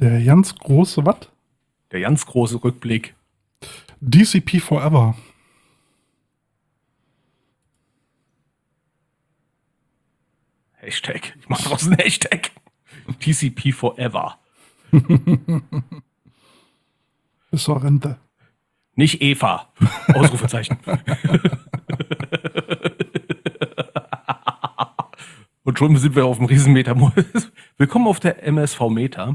Der ganz große was? Der ganz große Rückblick. DCP Forever. Hashtag. Ich mach draus einen Hashtag. DCP Forever. Bis zur Rente. Nicht Eva. Ausrufezeichen. Und schon sind wir auf dem Riesenmeter. Willkommen auf der MSV-Meter.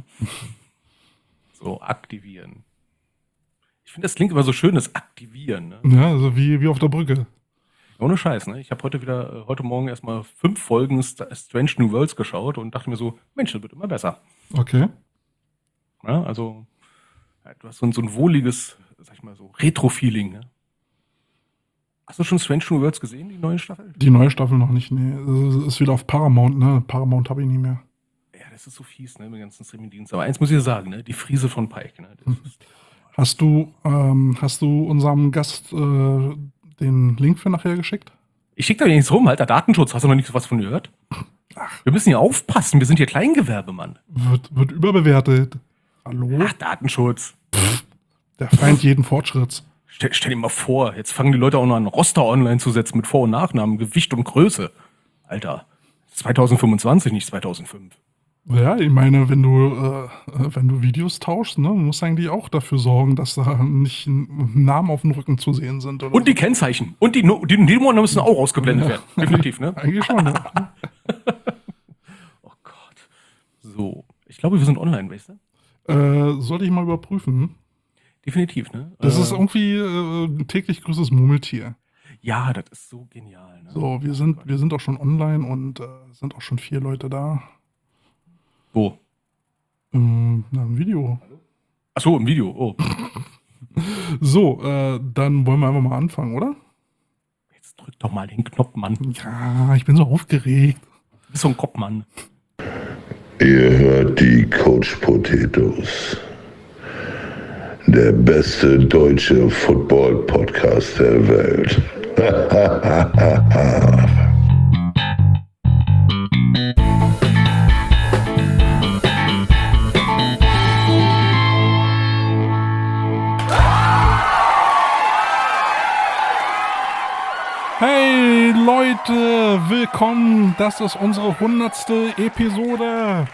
So, aktivieren. Ich finde, das klingt immer so schön, das Aktivieren. Ne? Ja, also wie auf der Brücke. Ohne Scheiß, ne? Ich habe heute Morgen erstmal 5 Folgen Strange New Worlds geschaut und dachte mir so, Mensch, das wird immer besser. Okay. Ja, also, du hast so ein wohliges, sag ich mal so, Retro-Feeling, ne? Hast du schon Strange New Worlds gesehen, die neue Staffel? Die neue Staffel noch nicht, nee. Das ist wieder auf Paramount, ne? Paramount habe ich nie mehr. Ja, das ist so fies, ne, mit den ganzen Streaming-Diensten. Aber eins muss ich dir sagen, ne? Die Friese von Pike, ne? Das ist Hast du unserem Gast den Link für nachher geschickt? Ich schicke da nichts rum, Alter. Datenschutz, hast du noch nicht was von gehört? Ach. Wir müssen hier aufpassen, wir sind hier Kleingewerbe, Mann. Wird überbewertet. Hallo? Ach, Datenschutz. Der Feind jeden Fortschritts. Stell dir mal vor, jetzt fangen die Leute auch noch an, Roster online zu setzen mit Vor- und Nachnamen, Gewicht und Größe. Alter, 2025, nicht 2005. Ja, ich meine, wenn du Videos tauschst, ne, musst du eigentlich auch dafür sorgen, dass da nicht Namen auf dem Rücken zu sehen sind. Oder Und die Kennzeichen. Und die Nummern müssen auch ausgeblendet werden. Definitiv, ne? Eigentlich schon, ja. Oh Gott. So, ich glaube, wir sind online, weißt du? Sollte ich mal überprüfen. Definitiv, ne? Das ist irgendwie täglich grüßes Murmeltier. Ja, das ist so genial. Ne? So, wir sind auch schon online und sind auch schon 4 Leute da. Wo? Im Video. Achso, im Video. Oh. So, dann wollen wir einfach mal anfangen, oder? Jetzt drück doch mal den Knopf, Mann. Ja, ich bin so aufgeregt. Du bist so ein Kopfmann. Ihr hört die Coach Potatoes. Der beste deutsche Football-Podcast der Welt. Hey Leute, willkommen. Das ist unsere 100. Episode.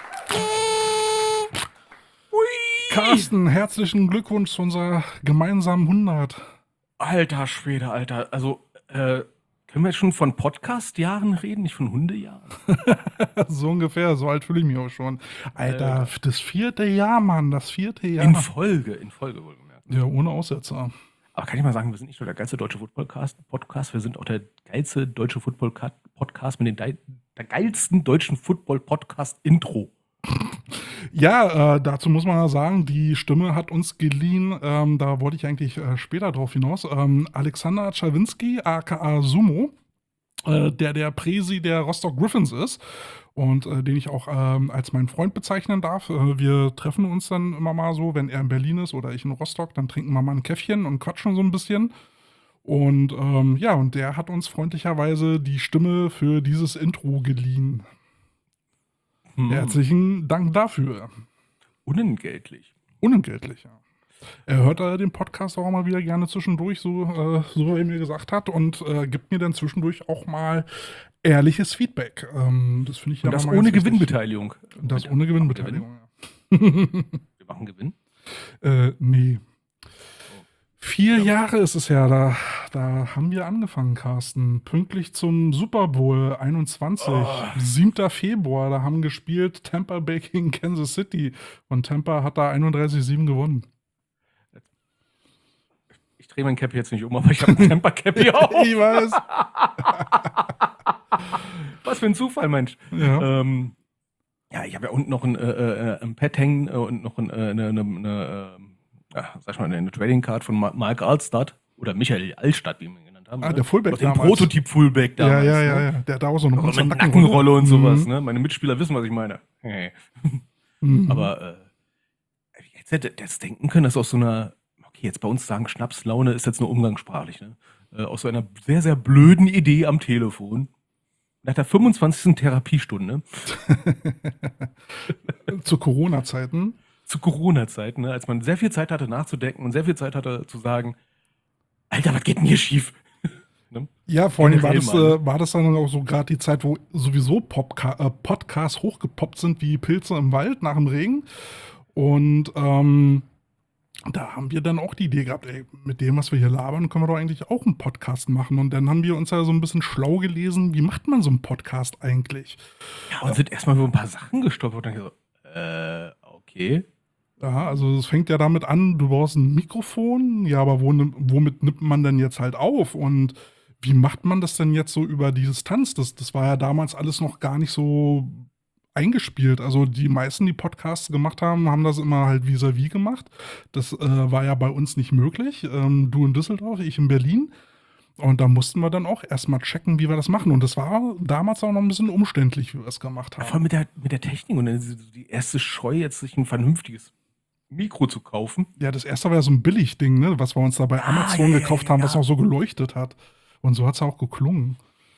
Carsten, herzlichen Glückwunsch zu unserer gemeinsamen 100. Alter Schwede, Alter. Also, können wir jetzt schon von Podcast-Jahren reden, nicht von Hundejahren? So ungefähr, so alt fühle ich mich auch schon. Alter, das 4. Jahr, Mann, das 4. Jahr. In Folge wohlgemerkt. Ja, ohne Aussetzer. Aber kann ich mal sagen, wir sind nicht nur der geilste deutsche Football-Podcast, wir sind auch der geilste deutsche Football-Podcast mit der geilsten deutschen Football-Podcast-Intro. Ja, dazu muss man ja sagen, die Stimme hat uns geliehen, da wollte ich eigentlich später drauf hinaus, Alexander Czerwinski, aka Sumo, der Presi der Rostock Griffins ist und den ich auch als meinen Freund bezeichnen darf. Wir treffen uns dann immer mal so, wenn er in Berlin ist oder ich in Rostock, dann trinken wir mal ein Käffchen und quatschen so ein bisschen. Und ja, und der hat uns freundlicherweise die Stimme für dieses Intro geliehen. Herzlichen Dank dafür. Unentgeltlich. Unentgeltlich, ja. Er hört den Podcast auch mal wieder gerne zwischendurch, so wie er mir gesagt hat, und gibt mir dann zwischendurch auch mal ehrliches Feedback. Das finde ich Und das ohne Gewinnbeteiligung. Das ohne Gewinnbeteiligung, ja. Wir machen Gewinn? Nee. 4 Jahre ist es her, da haben wir angefangen, Carsten. Pünktlich zum Super Bowl 21, 7. Februar, da haben gespielt Tampa Bay gegen Kansas City und Tampa hat da 31-7 gewonnen. Ich drehe mein Cap jetzt nicht um, aber ich habe ein Tampa Cap hier auf. Ich weiß. Was für ein Zufall, Mensch. Ja. Ja, ich habe ja unten noch ein Pad hängen und noch eine Trading Card von Mark Alstad oder Michael Altstadt, wie wir ihn genannt haben. Der Fullback den Prototyp-Fullback damals. Ja. Der hat da auch so eine große Nackenrolle und sowas. Ne? Meine Mitspieler wissen, was ich meine. Aber jetzt hätte das denken können, dass aus so einer, okay, jetzt bei uns sagen Schnapslaune ist jetzt nur umgangssprachlich, ne? Aus so einer sehr, sehr blöden Idee am Telefon. Nach der 25. Therapiestunde. Zu Corona-Zeiten. zu Corona-Zeiten, ne, als man sehr viel Zeit hatte nachzudenken und sehr viel Zeit hatte zu sagen, Alter, was geht denn hier schief? Ne? Ja, vor allem Generell war das dann auch so gerade die Zeit, wo sowieso Podcasts hochgepoppt sind wie Pilze im Wald nach dem Regen. Und da haben wir dann auch die Idee gehabt, ey, mit dem, was wir hier labern, können wir doch eigentlich auch einen Podcast machen. Und dann haben wir uns ja so ein bisschen schlau gelesen, wie macht man so einen Podcast eigentlich? Ja, und sind erstmal über ein paar Sachen gestolpert und dann so, okay. Ja, also es fängt ja damit an, du brauchst ein Mikrofon, ja, aber womit nimmt man denn jetzt halt auf? Und wie macht man das denn jetzt so über die Distanz? Das war ja damals alles noch gar nicht so eingespielt. Also die meisten, die Podcasts gemacht haben, haben das immer halt vis-à-vis gemacht. Das war ja bei uns nicht möglich. Du in Düsseldorf, ich in Berlin. Und da mussten wir dann auch erstmal checken, wie wir das machen. Und das war damals auch noch ein bisschen umständlich, wie wir es gemacht Ja, haben. vor allem mit der Technik und dann die erste Scheu, jetzt sich ein vernünftiges Mikro zu kaufen. Ja, das erste war ja so ein Billigding, ne, was wir uns da bei Amazon gekauft haben, was noch so geleuchtet hat. Und so hat es auch geklungen.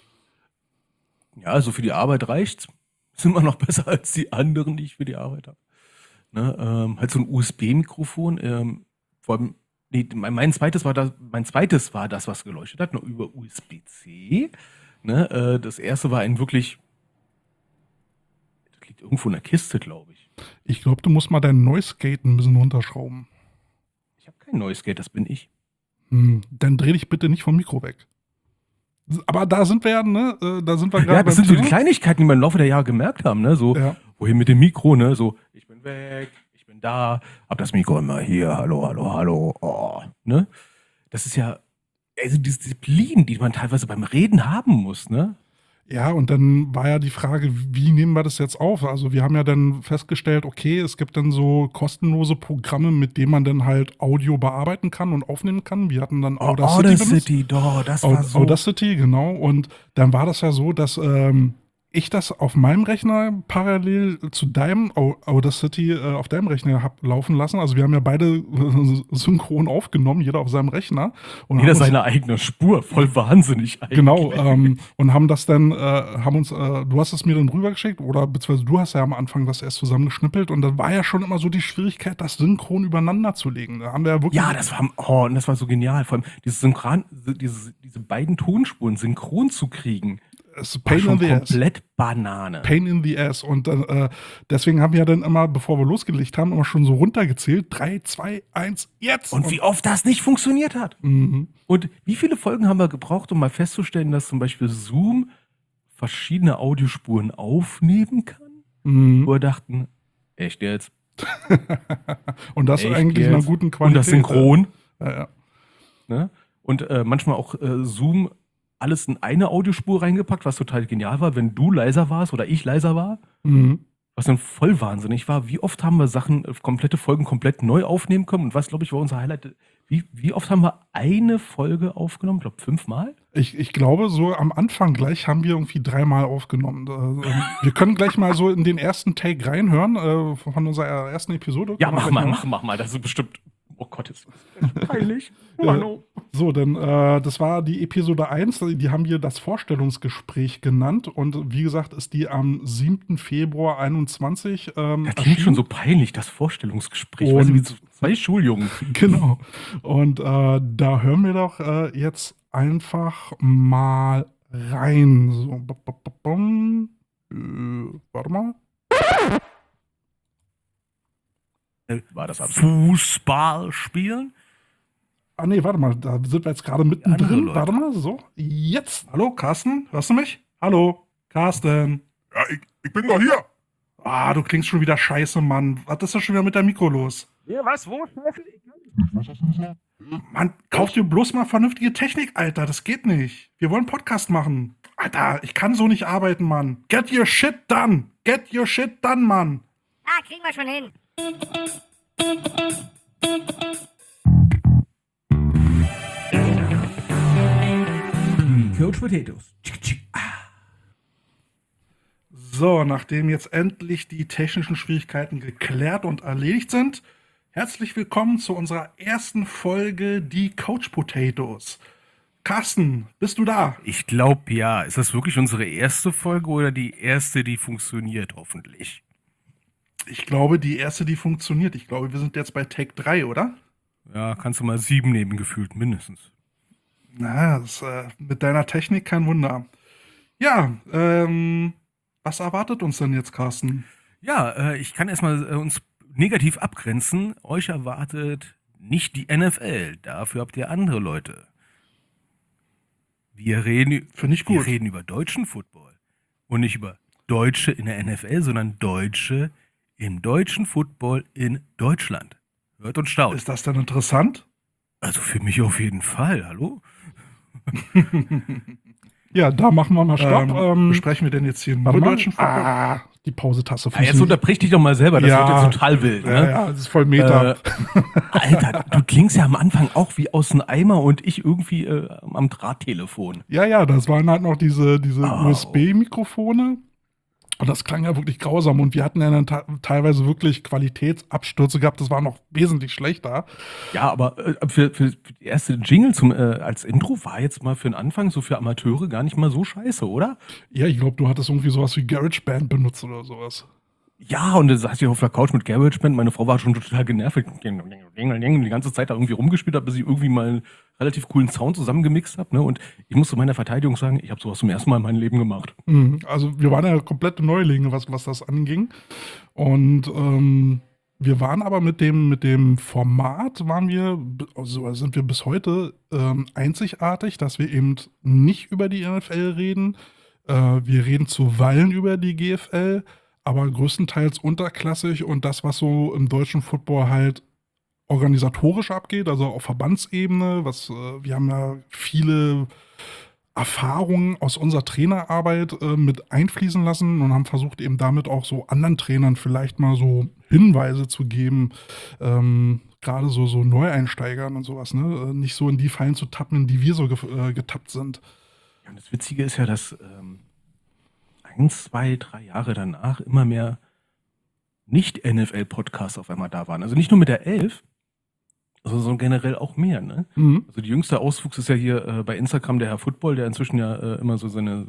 Ja, also für die Arbeit reicht's. Ist immer noch besser als die anderen, die ich für die Arbeit habe. Ne, halt so ein USB-Mikrofon. Vor allem, nee, mein zweites war das, was geleuchtet hat, noch über USB-C. Ne, das erste war ein wirklich, das liegt irgendwo in der Kiste, glaube ich. Ich glaube, du musst mal dein Noise Gate ein bisschen runterschrauben. Ich habe kein Noise Gate, das bin ich. Dann dreh dich bitte nicht vom Mikro weg. Aber da sind wir ja, ne? Da sind wir gerade Ja, das beim sind so die Thema. Kleinigkeiten, die wir im Laufe der Jahre gemerkt haben, ne? So, Ja. wohin mit dem Mikro, ne? So, ich bin weg, ich bin da, hab das Mikro immer hier, hallo, hallo, hallo, oh, ne? Das ist ja, also diese Disziplin, die man teilweise beim Reden haben muss, ne? Ja, und dann war ja die Frage, wie nehmen wir das jetzt auf? Also wir haben ja dann festgestellt, okay, es gibt dann so kostenlose Programme, mit denen man dann halt Audio bearbeiten kann und aufnehmen kann. Wir hatten dann Audacity benutzt. das war so. Audacity, genau. Und dann war das ja so, dass ich das auf meinem Rechner parallel zu deinem Audacity auf deinem Rechner hab laufen lassen. Also wir haben ja beide synchron aufgenommen, jeder auf seinem Rechner. Und Jeder haben uns- seine eigene Spur, voll wahnsinnig eigentlich. Genau, und haben das dann, du hast es mir dann rübergeschickt oder beziehungsweise du hast ja am Anfang das erst zusammengeschnippelt und da war ja schon immer so die Schwierigkeit, das synchron übereinander zu legen. Da haben wir ja wirklich. Ja, das war so genial. Vor allem diese beiden Tonspuren synchron zu kriegen, es ist war Pain schon in the Ass. komplett Banane. Pain in the Ass. Und deswegen haben wir ja dann immer, bevor wir losgelegt haben, immer schon so runtergezählt. 3, 2, 1, jetzt! Und wie oft das nicht funktioniert hat. Mhm. Und wie viele Folgen haben wir gebraucht, um mal festzustellen, dass zum Beispiel Zoom verschiedene Audiospuren aufnehmen kann? Mhm. Wo wir dachten, echt jetzt? Und das Echt eigentlich in einer jetzt? guten Und Qualität. das Synchron. Ja. Ne? Und manchmal auch Zoom alles in eine Audiospur reingepackt, was total genial war, wenn du leiser warst oder ich leiser war. Mhm. Was dann voll wahnsinnig war. Wie oft haben wir Sachen, komplette Folgen komplett neu aufnehmen können? Und was, glaube ich, war unser Highlight? Wie oft haben wir eine Folge aufgenommen? Ich glaube, 5-mal? Ich glaube, so am Anfang gleich haben wir irgendwie 3-mal aufgenommen. Wir können gleich mal so in den ersten Take reinhören von unserer ersten Episode. Ja, Können wir mach gleich mal, mach mal. Das ist bestimmt. Oh Gott, ist das peinlich. Mano. So, dann, das war die Episode 1, die haben wir das Vorstellungsgespräch genannt und wie gesagt ist die am 7. Februar 21 Das klingt schon so peinlich, das Vorstellungsgespräch. Und- Weißt du, wie so 2 Schuljungen. Genau. Und da hören wir doch jetzt einfach mal rein. So, warte mal. War das Fußball spielen? Ah nee, warte mal, da sind wir jetzt gerade andere mittendrin. Leute. Warte mal, so. Jetzt. Hallo, Carsten, hörst du mich? Hallo, Carsten. Ja, ich bin doch hier. Ah, du klingst schon wieder scheiße, Mann. Was ist denn schon wieder mit deinem Mikro los? Ja, was? Wo? Mann, kauf dir bloß mal vernünftige Technik, Alter. Das geht nicht. Wir wollen einen Podcast machen. Alter, ich kann so nicht arbeiten, Mann. Get your shit done. Get your shit done, Mann. Ah, kriegen wir schon hin. Coach Potatoes. So, nachdem jetzt endlich die technischen Schwierigkeiten geklärt und erledigt sind, herzlich willkommen zu unserer ersten Folge Die Couch Potatoes. Carsten, bist du da? Ich glaube ja. Ist das wirklich unsere erste Folge oder die erste, die funktioniert, hoffentlich? Ich glaube, die erste, die funktioniert. Ich glaube, wir sind jetzt bei Take 3, oder? Ja, kannst du mal 7 nehmen, gefühlt, mindestens. Na, das, mit deiner Technik kein Wunder. Ja, was erwartet uns denn jetzt, Carsten? Ja, ich kann erstmal uns negativ abgrenzen. Euch erwartet nicht die NFL, dafür habt ihr andere Leute. Finde ich Wir gut. reden über deutschen Football. Und nicht über Deutsche in der NFL, sondern Deutsche im deutschen Football in Deutschland. Hört und staunt. Ist das denn interessant? Also für mich auf jeden Fall, hallo? Ja, da machen wir mal Stopp. Besprechen wir denn jetzt hier nur mal. deutschen Football? Die Pause-Taste. Ja, jetzt unterbrich dich doch mal selber, das Ja. wird jetzt total wild. Ne? Ja, das ist voll Meta. Alter, du klingst ja am Anfang auch wie aus einem Eimer und ich irgendwie am Drahttelefon. Ja, das waren halt noch diese Oh. USB-Mikrofone. Und das klang ja wirklich grausam. Und wir hatten ja dann teilweise wirklich Qualitätsabstürze gehabt. Das war noch wesentlich schlechter. Ja, aber für die erste Jingle als Intro war jetzt mal für den Anfang so für Amateure gar nicht mal so scheiße, oder? Ja, ich glaube, du hattest irgendwie sowas wie GarageBand benutzt oder sowas. Ja, und dann saß ich auf der Couch mit GarageBand. Meine Frau war schon total genervt. Die ganze Zeit da irgendwie rumgespielt habe, bis ich irgendwie mal einen relativ coolen Sound zusammengemixt habe. Ne? Und ich muss zu meiner Verteidigung sagen, ich habe sowas zum ersten Mal in meinem Leben gemacht. Also wir waren ja komplette Neulinge, was das anging. Und wir waren aber mit dem Format, sind wir bis heute einzigartig, dass wir eben nicht über die NFL reden. Wir reden zuweilen über die GFL, aber größtenteils unterklassig und das, was so im deutschen Football halt organisatorisch abgeht, also auf Verbandsebene, wir haben ja viele Erfahrungen aus unserer Trainerarbeit mit einfließen lassen und haben versucht eben damit auch so anderen Trainern vielleicht mal so Hinweise zu geben, gerade so Neueinsteigern und sowas, ne? Nicht so in die Fallen zu tappen, in die wir so getappt sind. Ja, und das Witzige ist ja, dass 1, 2, 3 Jahre danach immer mehr Nicht-NFL-Podcasts auf einmal da waren. Also nicht nur mit der 11, sondern generell auch mehr. Ne? Mhm. Also die jüngste Auswuchs ist ja hier bei Instagram der Herr Football, der inzwischen ja immer so seinen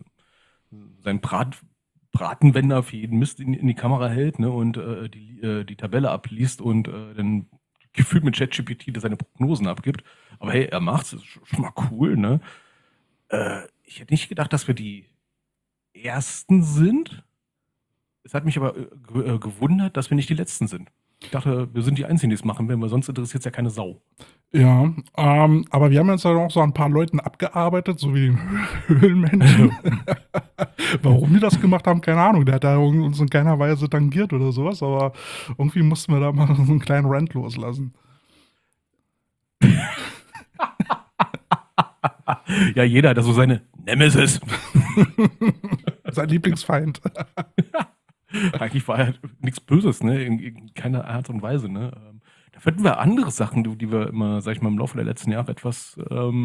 Bratenwender für jeden Mist in die Kamera hält, ne? Und die Tabelle abliest und dann gefühlt mit ChatGPT seine Prognosen abgibt. Aber hey, er macht's, ist schon mal cool. Ne? Ich hätte nicht gedacht, dass wir die Ersten sind. Es hat mich aber gewundert, dass wir nicht die Letzten sind. Ich dachte, wir sind die Einzigen, die es machen werden, weil sonst interessiert es ja keine Sau. Ja, aber wir haben jetzt halt auch so ein paar Leuten abgearbeitet, so wie den Höhlenmenschen. Warum die das gemacht haben, keine Ahnung. Der hat da uns in keiner Weise tangiert oder sowas, aber irgendwie mussten wir da mal so einen kleinen Rant loslassen. Ja, jeder hat da so seine Nemesis. Sein Lieblingsfeind. Eigentlich war ja nichts Böses, ne? In keiner Art und Weise, ne? Da finden wir andere Sachen, die wir immer, sag ich mal, im Laufe der letzten Jahre etwas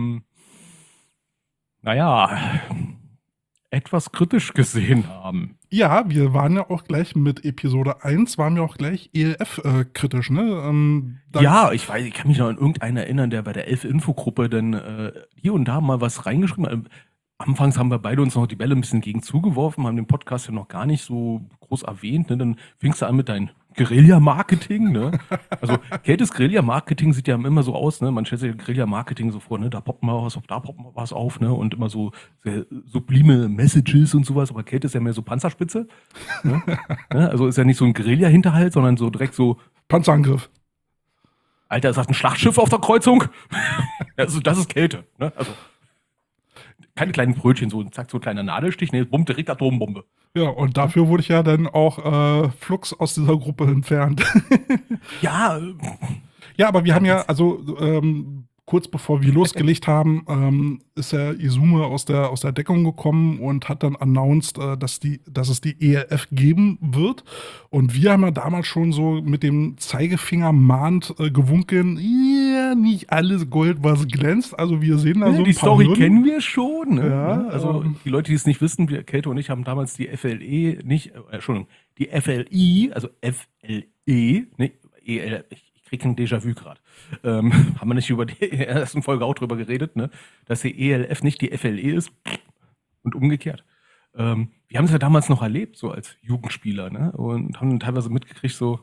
kritisch gesehen haben. Ja, wir waren ja auch gleich mit Episode 1, waren wir auch gleich ELF kritisch, ne? Ja, ich kann mich noch an irgendeinen erinnern, der bei der 11-Infogruppe dann hier und da mal was reingeschrieben hat. Anfangs haben wir beide uns noch die Bälle ein bisschen gegen zugeworfen, haben den Podcast ja noch gar nicht so groß erwähnt. Ne? Dann fingst du an mit deinem Guerilla-Marketing. Ne? Also Keltes Guerilla-Marketing sieht ja immer so aus. Ne? Man stellt sich Guerilla-Marketing so vor, ne? Da poppt mal was auf, da poppt mal was auf. Ne? Und immer so sehr sublime Messages und sowas. Aber Kälte ist ja mehr so Panzerspitze. Ne? Also ist ja nicht so ein Guerilla-Hinterhalt, sondern so direkt so Panzerangriff. Alter, es hat ein Schlachtschiff auf der Kreuzung. Also das ist Kälte. Ne? Also keine kleinen Brötchen, so zack, so ein kleiner Nadelstich, ne, bumm, direkt Atombombe. Ja, und dafür wurde ich ja dann auch flugs aus dieser Gruppe entfernt. Ja. Ja, aber wir haben ja, also kurz bevor wir losgelegt haben, ist ja Izume aus der Deckung gekommen und hat dann announced, dass es die ELF geben wird. Und wir haben ja damals schon so mit dem Zeigefinger mahnt gewunken, ja, nicht alles Gold, was glänzt. Also wir sehen da so die ein paar Story Hürden. kennen wir schon. Ne? Ja, Also die Leute, die es nicht wissen, wir, Kälte und ich, haben damals die FLE, die FLI, also FLE, ne, EL, ich kriege ein Déjà-vu gerade. Haben wir nicht über die ersten Folge auch drüber geredet, ne? Dass die ELF nicht die FLE ist und umgekehrt. wir haben es ja damals noch erlebt, so als Jugendspieler, ne? Und haben teilweise mitgekriegt, so,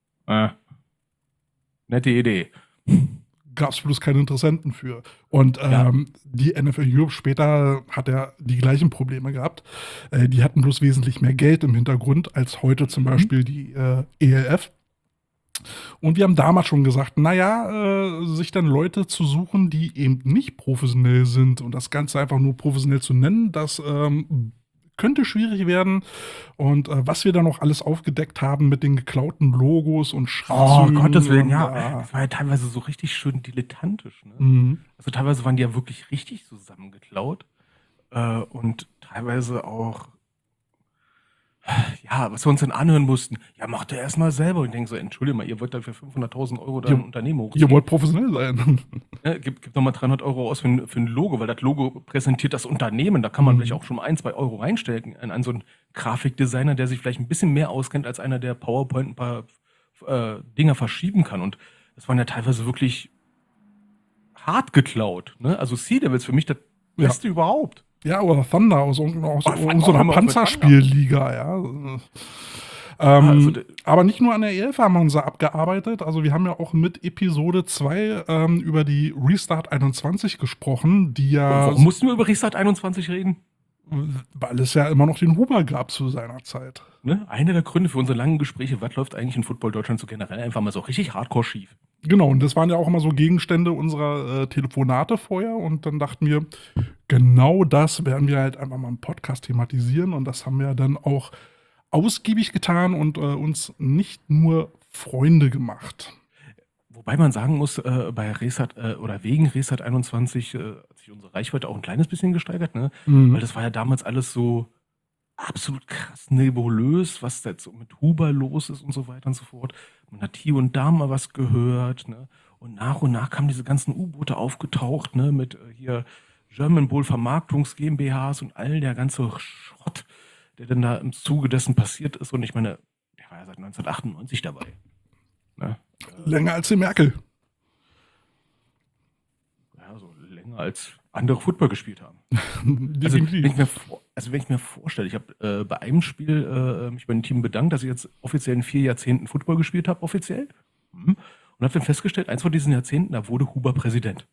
nette Idee. Gab es bloß keine Interessenten für. Und Ja. die NFL Europe später hat ja die gleichen Probleme gehabt. Die hatten bloß wesentlich mehr Geld im Hintergrund als heute zum Beispiel die ELF. Und wir haben damals schon gesagt, naja, sich dann Leute zu suchen, die eben nicht professionell sind und das Ganze einfach nur professionell zu nennen, das könnte schwierig werden. Und was wir da noch alles aufgedeckt haben mit den geklauten Logos und Oh, Schriftzügen. Gottes Willen, und, ja. Das war ja teilweise so richtig schön dilettantisch, ne? Mhm. Also teilweise waren die ja wirklich richtig zusammengeklaut. Und teilweise auch, ja, was wir uns dann anhören mussten, ja, macht er erstmal selber. Und ich denke so, entschuldige mal, ihr wollt da für 500.000 Euro da Ja. ein Unternehmen hochziehen. Ihr wollt professionell sein. Ne, gib nochmal 300 Euro aus für ein Logo, weil das Logo präsentiert das Unternehmen. Da kann man vielleicht auch schon mal 1, 2 Euro reinstecken an so einen Grafikdesigner, der sich vielleicht ein bisschen mehr auskennt als einer, der PowerPoint ein paar Dinger verschieben kann. Und das waren ja teilweise wirklich hart geklaut. Ne? Also Sea Devils für mich das Ja. Beste überhaupt. Ja, oder Thunder aus irgendeiner fang so auch einer immer auf mit Panzerspielliga, ja. Also, Aber nicht nur an der ELF haben wir uns da abgearbeitet. Also wir haben ja auch mit Episode 2 über die Restart 21 gesprochen, die ja, warum mussten wir über Restart 21 reden? weil es ja immer noch den Huber gab zu seiner Zeit. Ne? Einer der Gründe für unsere langen Gespräche, was läuft eigentlich in Football Deutschland so generell einfach mal so richtig hardcore schief? Genau, und das waren ja auch immer so Gegenstände unserer Telefonate vorher. Und dann dachten wir, genau das werden wir halt einfach mal im Podcast thematisieren. Und das haben wir dann auch ausgiebig getan und uns nicht nur Freunde gemacht. Wobei man sagen muss, bei Restart oder wegen Restart 21 hat sich unsere Reichweite auch ein kleines bisschen gesteigert, ne? Weil das war ja damals alles so absolut krass nebulös, was da jetzt so mit Huber los ist und so weiter und so fort. Man hat hier und da mal was gehört, ne? Und nach kamen diese ganzen U-Boote aufgetaucht, ne? Mit hier German Bull Vermarktungs GmbHs und all der ganze Schrott, der dann da im Zuge dessen passiert ist. Und ich meine, der war ja seit 1998 dabei. Ne? Länger als die Merkel. Ja, so länger als andere Football gespielt haben. Definitiv. Wenn ich mir vorstelle, ich habe bei einem Spiel mich bei dem Team bedankt, dass ich jetzt offiziell in 4 Jahrzehnten Football gespielt habe, offiziell. Und habe dann festgestellt, eins von diesen Jahrzehnten, da wurde Huber Präsident.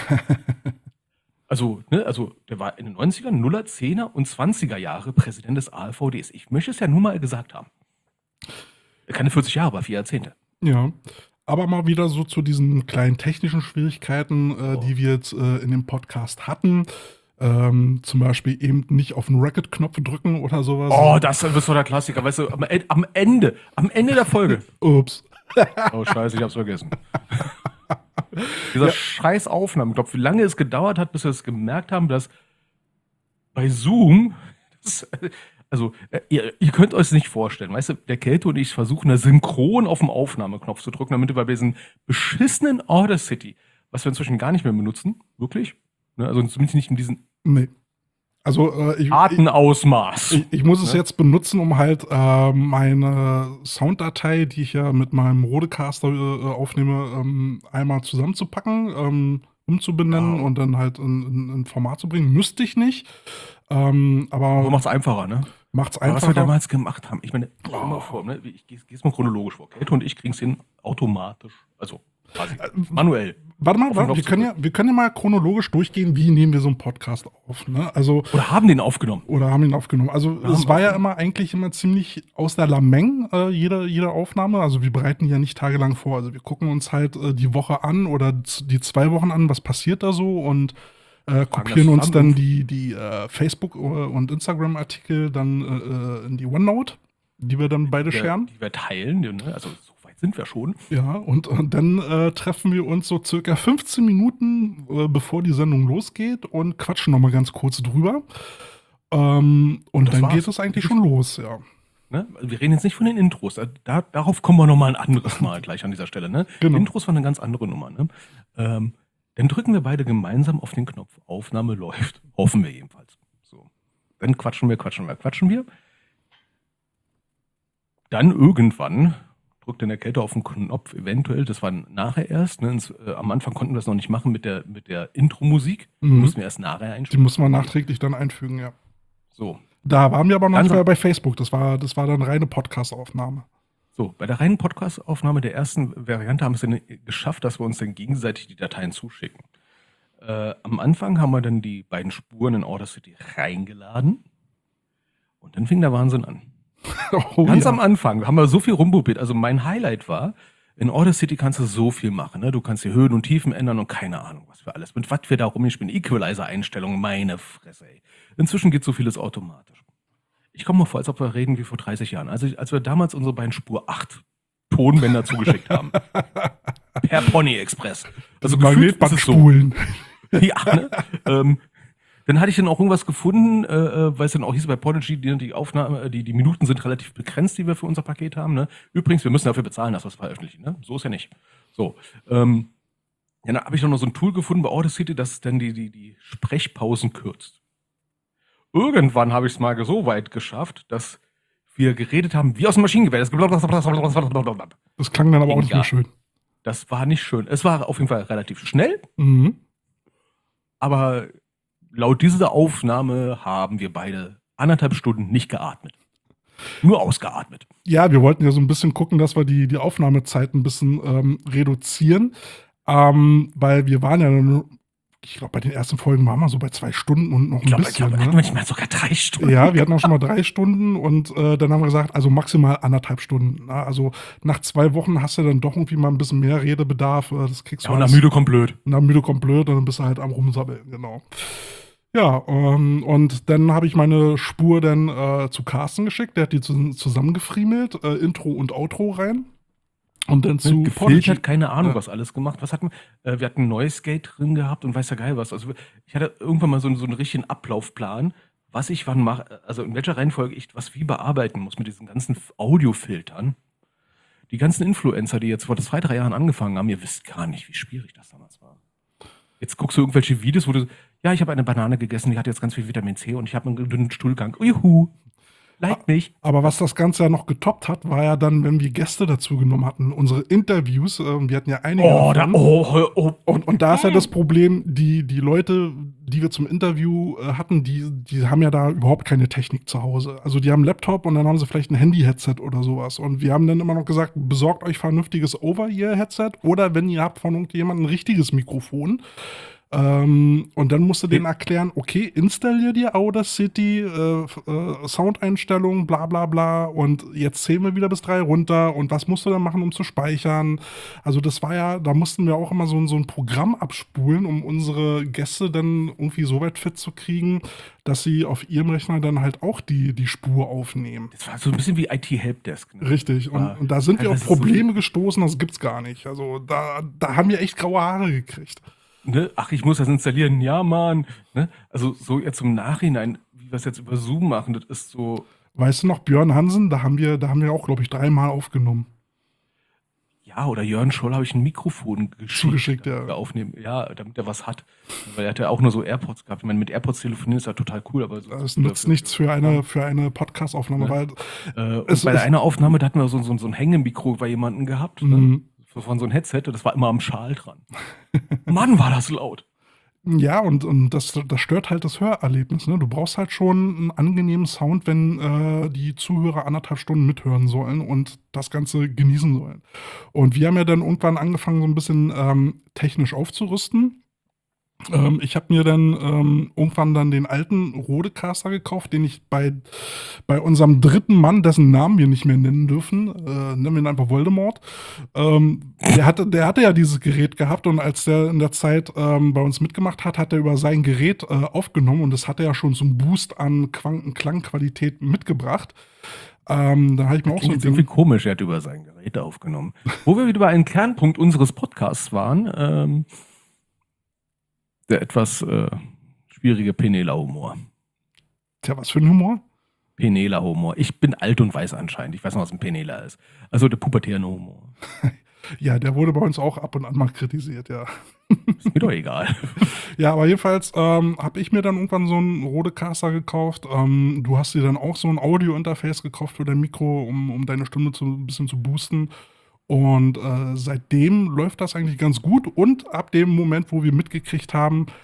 Also der war in den 90er, 0er, 10er und 20er Jahre Präsident des ALVDs. Ich möchte es ja nur mal gesagt haben. Keine 40 Jahre, aber 4 Jahrzehnte. Ja. Aber mal wieder so zu diesen kleinen technischen Schwierigkeiten, die wir jetzt in dem Podcast hatten. Zum Beispiel eben nicht auf den Record-Knopf drücken oder sowas. Oh, das ist so der Klassiker. Weißt du, am Ende der Folge. Ups. Oh, scheiße, ich hab's vergessen. Dieser scheiß Aufnahmeknopf, wie lange es gedauert hat, bis wir es gemerkt haben, dass bei Zoom, ihr könnt euch es nicht vorstellen, weißt du, der Kälte und ich versuchen da synchron auf den Aufnahmeknopf zu drücken, damit wir bei diesen beschissenen Audacity, was wir inzwischen gar nicht mehr benutzen, wirklich, ne? Also zumindest nicht in diesem Nee. Also Artenausmaß. ich muss es jetzt benutzen, um halt meine Sounddatei, die ich ja mit meinem Rodecaster aufnehme, einmal zusammenzupacken, umzubenennen und dann halt in ein Format zu bringen. Müsste ich nicht. Aber Aber macht's einfacher, ne? macht's Aber was wir einfacher. damals gemacht haben, ich meine, stell dir mal vor, ne? Ich geh's mal chronologisch vor. Kälte und ich kriegen's hin automatisch, also quasi manuell. Warte mal, auf den Knopf wir können ja mal chronologisch durchgehen, wie nehmen wir so einen Podcast auf. Ne? Also, Oder haben den aufgenommen. oder haben ihn aufgenommen. Also es war ja eigentlich immer ziemlich aus der Lameng, jede Aufnahme. Also wir bereiten ja nicht tagelang vor. Also wir gucken uns halt die Woche an oder die 2 Wochen an, was passiert da so und kopieren uns dann die Facebook- und Instagram-Artikel dann in die OneNote, die wir dann beide scheren. Die wir teilen, ne? Also so weit sind wir schon. Ja, und dann treffen wir uns so circa 15 Minuten, bevor die Sendung losgeht und quatschen nochmal ganz kurz drüber. Und das dann war's. geht es eigentlich schon los, ja. Ne? Also wir reden jetzt nicht von den Intros. Darauf kommen wir nochmal ein anderes Mal gleich an dieser Stelle. Ne? Genau. Die Intros waren eine ganz andere Nummer. Ne? Dann drücken wir beide gemeinsam auf den Knopf. Aufnahme läuft. Hoffen wir jedenfalls. So. Dann quatschen wir. Dann irgendwann drückt dann der Kälte auf den Knopf, eventuell, das war nachher erst. Ne? Am Anfang konnten wir das noch nicht machen mit der Intro-Musik. Mhm. Mussten wir erst nachher Die einspielen. muss man nachträglich dann einfügen, ja. So. Da waren wir aber noch Ganz nicht mehr bei Facebook. Das war dann reine Podcast-Aufnahme. So, bei der reinen Podcast-Aufnahme der ersten Variante haben wir es dann geschafft, dass wir uns dann gegenseitig die Dateien zuschicken. Am Anfang haben wir dann die beiden Spuren in Audacity reingeladen und dann fing der Wahnsinn an. Oh, Ganz ja. am Anfang haben wir so viel rumprobiert. Also mein Highlight war, in Audacity kannst du so viel machen. Ne? Du kannst die Höhen und Tiefen ändern und keine Ahnung, was für alles. Mit was wir da rumgespielt, Equalizer-Einstellungen, meine Fresse, ey. Inzwischen geht so vieles automatisch. Ich komme mir vor, als ob wir reden wie vor 30 Jahren. Also als wir damals unsere beiden Spur 8 Tonbänder zugeschickt haben. Per Pony Express. Also gefühlt ist es so. Magnetbandspulen. Ja, ne? Dann hatte ich dann auch irgendwas gefunden, weil es dann auch hieß bei Podigy, die Minuten sind relativ begrenzt, die wir für unser Paket haben. Ne? Übrigens, wir müssen dafür bezahlen, dass wir es veröffentlichen. Ne? So ist ja nicht. So. Ja, dann habe ich noch so ein Tool gefunden bei Audacity, das dann die Sprechpausen kürzt. Irgendwann habe ich es mal so weit geschafft, dass wir geredet haben, wie aus dem Maschinengewehr. Das klang dann aber auch nicht mehr Ja. schön. Das war nicht schön. Es war auf jeden Fall relativ schnell, Mhm. aber laut dieser Aufnahme haben wir beide 1,5 Stunden nicht geatmet. Nur ausgeatmet. Ja, wir wollten ja so ein bisschen gucken, dass wir die Aufnahmezeit ein bisschen reduzieren. Weil wir waren ja nur, ich glaube, bei den ersten Folgen waren wir so bei 2 Stunden und noch ein bisschen. wir hatten Ne? manchmal sogar 3 Stunden. Ja, wir hatten auch schon mal 3 Stunden und dann haben wir gesagt, also maximal 1,5 Stunden. Na, also nach 2 Wochen hast du dann doch irgendwie mal ein bisschen mehr Redebedarf. Das kriegst du Ja, und alles- nach müde kommt blöd. Na, müde kommt blöd und dann bist du halt am Rumsabbeln, genau. Ja, und dann habe ich meine Spur dann zu Carsten geschickt, der hat die zusammengefriemelt, Intro und Outro rein. Und dann zu Gefiltert, keine Ahnung, Ja. was alles gemacht. Was hatten wir? Wir hatten Noise Gate drin gehabt und weiß ja geil was. Also ich hatte irgendwann mal so einen richtigen Ablaufplan, was ich wann mache, also in welcher Reihenfolge ich was wie bearbeiten muss mit diesen ganzen Audiofiltern. Die ganzen Influencer, die jetzt vor 2-3 Jahren angefangen haben, ihr wisst gar nicht, wie schwierig das damals war. Jetzt guckst du irgendwelche Videos, wo du, ja, ich habe eine Banane gegessen, die hat jetzt ganz viel Vitamin C und ich habe einen dünnen Stuhlgang. Juhu, like mich. Aber was das Ganze ja noch getoppt hat, war ja dann, wenn wir Gäste dazu genommen hatten, unsere Interviews, wir hatten ja einige davon. Und da ist ja das Problem, die Leute, die wir zum Interview hatten, die haben ja da überhaupt keine Technik zu Hause. Also die haben einen Laptop und dann haben sie vielleicht ein Handy-Headset oder sowas. Und wir haben dann immer noch gesagt, besorgt euch vernünftiges Over-Ear-Headset oder wenn ihr habt von irgendjemandem ein richtiges Mikrofon. Und dann musst du denen erklären, okay, installier dir Audacity, Soundeinstellungen, bla bla bla und jetzt zählen wir wieder bis 3 runter und was musst du dann machen, um zu speichern? Also das war ja, da mussten wir auch immer so ein Programm abspulen, um unsere Gäste dann irgendwie so weit fit zu kriegen, dass sie auf ihrem Rechner dann halt auch die Spur aufnehmen. Das war so ein bisschen wie IT-Helpdesk. Ne? Richtig, und da sind wir auf Probleme gestoßen, das gibt's gar nicht. Also da haben wir echt graue Haare gekriegt. Ne? Ach, ich muss das installieren. Ja, Mann. Ne? Also so jetzt im Nachhinein, wie wir es jetzt über Zoom machen, das ist so. Weißt du noch, Björn Hansen, da haben wir auch, glaube ich, 3-mal aufgenommen. Ja, oder Jörn Scholl habe ich ein Mikrofon Zugeschickt, ja. damit wir aufnehmen. Ja, damit er was hat. Weil er hat ja auch nur so AirPods gehabt. Ich meine, mit AirPods telefonieren ist ja total cool, aber so Das nutzt nichts für eine Podcast-Aufnahme, Ja. weil und bei der einer Aufnahme, da hatten wir so ein Hängemikro bei jemandem gehabt. Ne? Mhm. Das war so ein Headset, das war immer am Schal dran. Mann, war das laut. ja, und das stört halt das Hörerlebnis. Ne? Du brauchst halt schon einen angenehmen Sound, wenn die Zuhörer 1,5 Stunden mithören sollen und das Ganze genießen sollen. Und wir haben ja dann irgendwann angefangen, so ein bisschen technisch aufzurüsten. Ich habe mir dann irgendwann dann den alten Rodecaster gekauft, den ich bei unserem dritten Mann, dessen Namen wir nicht mehr nennen dürfen, nennen wir ihn einfach Voldemort. Der hatte ja dieses Gerät gehabt und als der in der Zeit bei uns mitgemacht hat, hat er über sein Gerät aufgenommen und das hat er ja schon zum Boost an Klangqualität mitgebracht. Dann habe ich mir auch so ein Klingt irgendwie Ding. komisch, er hat über sein Gerät aufgenommen. Wo wir wieder bei einem Kernpunkt unseres Podcasts waren, der etwas schwierige Penela-Humor. Tja, was für ein Humor? Penela-Humor. Ich bin alt und weiß anscheinend. Ich weiß noch, was ein Penela ist. Also der pubertäre Humor. Ja, der wurde bei uns auch ab und an mal kritisiert, ja. Ist mir doch egal. Ja, aber jedenfalls habe ich mir dann irgendwann so einen Rodecaster gekauft. Du hast dir dann auch so ein Audio-Interface gekauft für dein Mikro, um deine Stimme ein bisschen zu boosten. Und seitdem läuft das eigentlich ganz gut. Und ab dem Moment, wo wir mitgekriegt haben,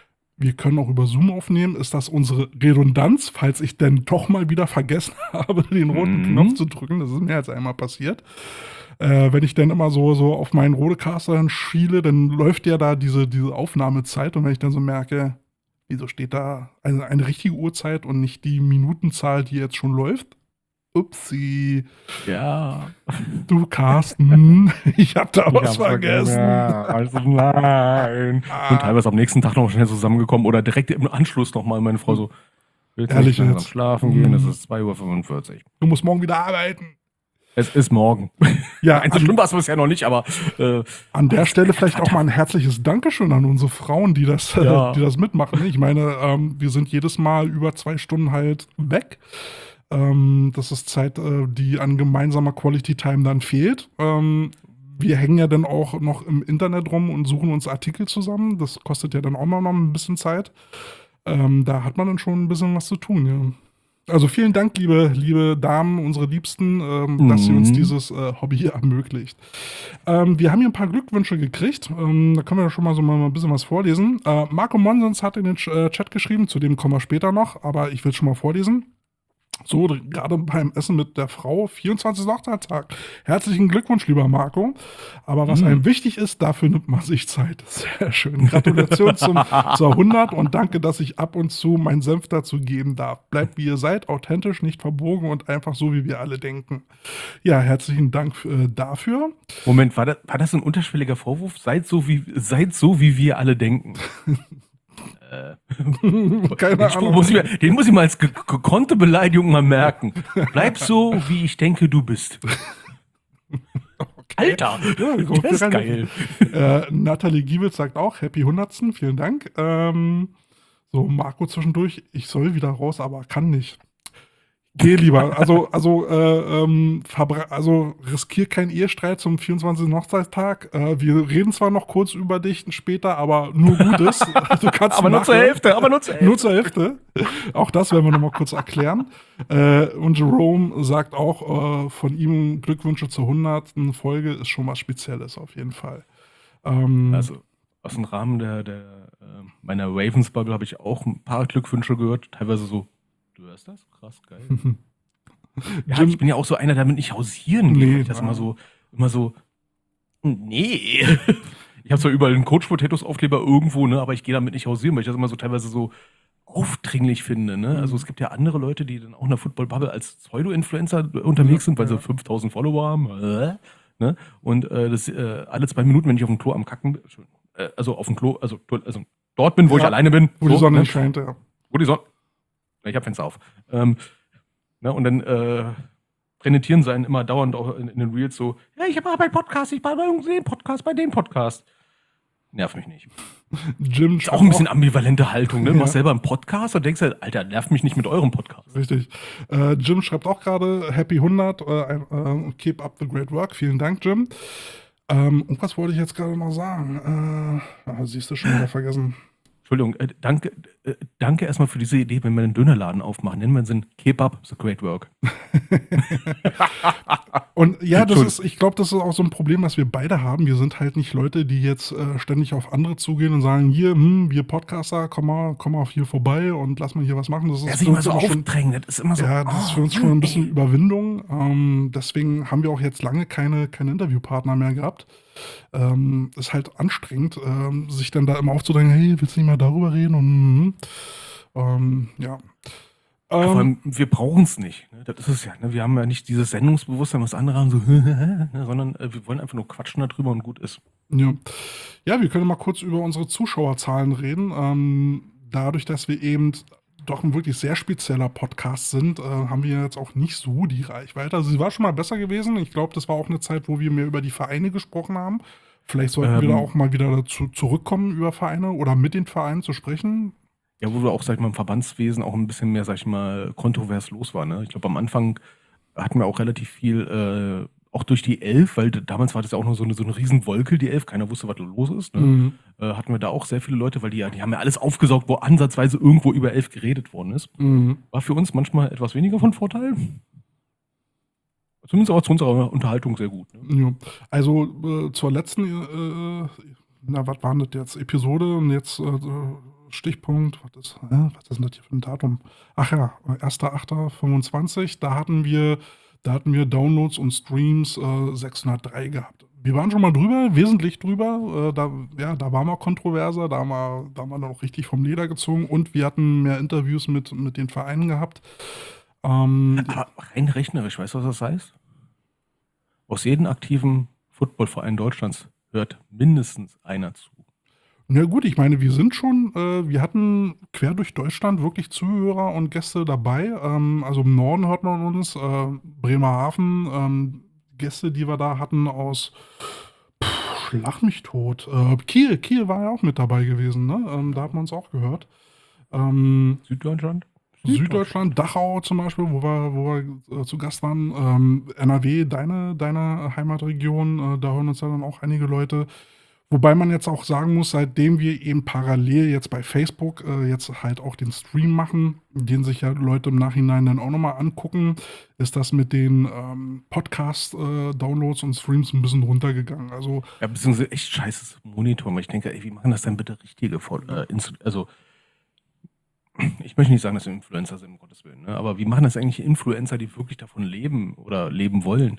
wir können auch über Zoom aufnehmen. Ist das unsere Redundanz, falls ich denn doch mal wieder vergessen habe, den roten Knopf zu drücken? Das ist mehr als einmal passiert. Wenn ich dann immer so auf meinen Rodecaster dann schiele, dann läuft ja da diese Aufnahmezeit. Und wenn ich dann so merke, wieso steht da eine richtige Uhrzeit und nicht die Minutenzahl, die jetzt schon läuft? Upsi. Ja. Du, Carsten, ich hab da was vergessen. Also nein. Und teilweise am nächsten Tag noch schnell zusammengekommen oder direkt im Anschluss nochmal meine Frau so, willst du Ehrlich nicht langsam jetzt? schlafen gehen? Es ist 2:45 Uhr. Du musst morgen wieder arbeiten. Es ist morgen. Ja, Eins so schlimm war es bisher noch nicht, aber an der Stelle vielleicht auch mal ein herzliches Dankeschön an unsere Frauen, die das mitmachen. Ich meine, wir sind jedes Mal über 2 Stunden halt weg. Das ist Zeit, die an gemeinsamer Quality Time dann fehlt. Wir hängen ja dann auch noch im Internet rum und suchen uns Artikel zusammen. Das kostet ja dann auch mal noch ein bisschen Zeit. Da hat man dann schon ein bisschen was zu tun, ja. Also vielen Dank, liebe Damen, unsere Liebsten, dass ihr uns dieses Hobby hier ermöglicht. Wir haben hier ein paar Glückwünsche gekriegt. Da können wir schon mal so mal ein bisschen was vorlesen. Marco Monsens hat in den Chat geschrieben, zu dem kommen wir später noch, aber ich will schon mal vorlesen. So, gerade beim Essen mit der Frau, 24. Hochzeitstag. Herzlichen Glückwunsch, lieber Marco. Aber was einem wichtig ist, dafür nimmt man sich Zeit. Sehr schön. Gratulation zur 100 und danke, dass ich ab und zu meinen Senf dazu geben darf. Bleibt wie ihr seid, authentisch, nicht verbogen und einfach so, wie wir alle denken. Ja, herzlichen Dank dafür. Moment, war das ein unterschwelliger Vorwurf? Seid so, wie wir alle denken. Keine Ahnung. Den muss ich mal als gekonnte Beleidigung mal merken. Bleib so, wie ich denke, du bist. Alter, Ja, das ist geil. Nathalie Giewitz sagt auch, Happy 100. Vielen Dank. So, Marco zwischendurch, ich soll wieder raus, aber kann nicht. Geh lieber. Also riskier keinen Ehestreit zum 24. Hochzeitstag. Wir reden zwar noch kurz über dich später, aber nur Gutes. Du kannst Aber nur zur Hälfte, Nur zur Hälfte. Auch das werden wir nochmal kurz erklären. Und Jerome sagt auch, von ihm Glückwünsche zur 100. Folge ist schon was Spezielles auf jeden Fall. Also aus dem Rahmen meiner Ravens-Bubble habe ich auch ein paar Glückwünsche gehört. Teilweise so, du hörst das? Krass, geil. Ja, Jim- ich bin ja auch so einer, der damit nicht hausieren geht. Nee, Ich das immer so, nee. Ich habe zwar überall einen Coach Potatoes Aufkleber irgendwo, ne, aber ich gehe damit nicht hausieren, weil ich das immer so teilweise so aufdringlich finde, ne? Also es gibt ja andere Leute, die dann auch in der Football-Bubble als Pseudo-Influencer unterwegs sind, weil sie 5000 Follower haben, ne? Und das alle 2 Minuten, wenn ich auf dem Klo am Kacken bin, also auf dem Klo, also dort bin, wo ich alleine bin. Wo die so, Sonne ne? scheint, ja. Wo die Sonne. Ich hab Fenster auf. Ne, und dann präsentieren sie einen immer dauernd auch in den Reels so, ja, ich habe einen Podcast, ich mache bei dem Podcast. Nerv mich nicht. Jim Ist auch ein bisschen ambivalente Haltung, ne? Du machst selber einen Podcast und denkst halt, Alter, nerv mich nicht mit eurem Podcast. Richtig. Jim schreibt auch gerade Happy 100, keep up the great work. Vielen Dank, Jim. Und was wollte ich jetzt gerade noch sagen? Siehst du, schon wieder vergessen. Entschuldigung, danke erstmal für diese Idee, wenn wir einen Dönerladen aufmachen. Nennen wir ihn Keep up the great work. Und ja, ich glaube, das ist auch so ein Problem, das wir beide haben. Wir sind halt nicht Leute, die jetzt ständig auf andere zugehen und sagen, hier, wir Podcaster, komm mal hier vorbei und lass mal hier was machen. Das ist sich immer so aufdrängen, das ist immer so. Ja, das ist für uns schon ein bisschen Überwindung. Deswegen haben wir auch jetzt lange keine Interviewpartner mehr gehabt. Ist halt anstrengend, sich dann da immer aufzudrängen, hey, willst du nicht mal darüber reden? Und ja. Vor allem, wir brauchen es nicht. Ne? Das ist es ja. Ne? Wir haben ja nicht dieses Sendungsbewusstsein, was andere haben, so, ne? Sondern wir wollen einfach nur quatschen darüber und gut ist. Ja, wir können mal kurz über unsere Zuschauerzahlen reden. Dadurch, dass wir eben doch ein wirklich sehr spezieller Podcast sind, haben wir jetzt auch nicht so die Reichweite. Also sie war schon mal besser gewesen. Ich glaube, das war auch eine Zeit, wo wir mehr über die Vereine gesprochen haben. Vielleicht sollten wir da auch mal wieder dazu zurückkommen, über Vereine oder mit den Vereinen zu sprechen. Ja, wo du auch, sag ich mal, im Verbandswesen auch ein bisschen mehr, sag ich mal, kontrovers los war. Ne? Ich glaube, am Anfang hatten wir auch relativ viel, auch durch die 11, weil damals war das ja auch noch so eine Riesenwolke, die 11, keiner wusste, was da los ist. Ne? Hatten wir da auch sehr viele Leute, weil die haben ja alles aufgesaugt, wo ansatzweise irgendwo über 11 geredet worden ist. War für uns manchmal etwas weniger von Vorteil. Zumindest auch zu unserer Unterhaltung sehr gut. Ne? Ja. Also zur letzten, was war das jetzt, Episode und jetzt Stichpunkt, was ist denn das hier für ein Datum? Ach ja, 1.8.25, da hatten wir Downloads und Streams 603 gehabt. Wir waren schon mal drüber, wesentlich drüber. Da waren wir kontroverser, da haben wir noch richtig vom Leder gezogen und wir hatten mehr Interviews mit den Vereinen gehabt. Aber rein rechnerisch, weißt du, was das heißt? Aus jedem aktiven Footballverein Deutschlands hört mindestens einer zu. Na gut, ich meine, wir hatten quer durch Deutschland wirklich Zuhörer und Gäste dabei. Also im Norden hört man uns, Bremerhaven, Gäste, die wir da hatten aus, schlag mich tot. Kiel war ja auch mit dabei gewesen, ne? Da hat man uns auch gehört. Süddeutschland? Süddeutschland, Dachau zum Beispiel, wo wir zu Gast waren. NRW, deine Heimatregion, da hören uns ja dann auch einige Leute. Wobei man jetzt auch sagen muss, seitdem wir eben parallel jetzt bei Facebook jetzt halt auch den Stream machen, den sich ja Leute im Nachhinein dann auch nochmal angucken, ist das mit den Podcast-Downloads und Streams ein bisschen runtergegangen. Also Ja, beziehungsweise echt scheißes Monitor. Ich denke, ey, wie machen das denn bitte richtige also, ich möchte nicht sagen, dass wir Influencer sind, um Gottes Willen, ne? Aber wie machen das eigentlich Influencer, die wirklich davon leben oder leben wollen?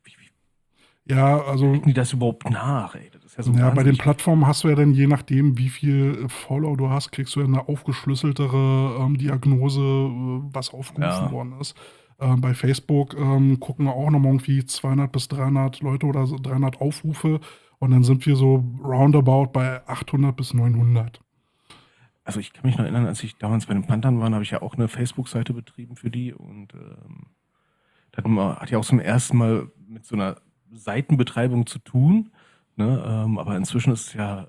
ja, also Denken die das überhaupt nach, ey? Das ist ja so ja, bei den wahnsinnig. Plattformen hast du ja dann, je nachdem, wie viel Follower du hast, kriegst du ja eine aufgeschlüsseltere Diagnose, was aufgerufen Ja. worden ist. Bei Facebook gucken auch nochmal irgendwie 200 bis 300 Leute oder so 300 Aufrufe und dann sind wir so roundabout bei 800 bis 900. Also ich kann mich noch erinnern, als ich damals bei den Panthern war, habe ich ja auch eine Facebook-Seite betrieben für die und da hat ja auch zum ersten Mal mit so einer Seitenbetreibung zu tun, ne? Aber inzwischen ist es ja,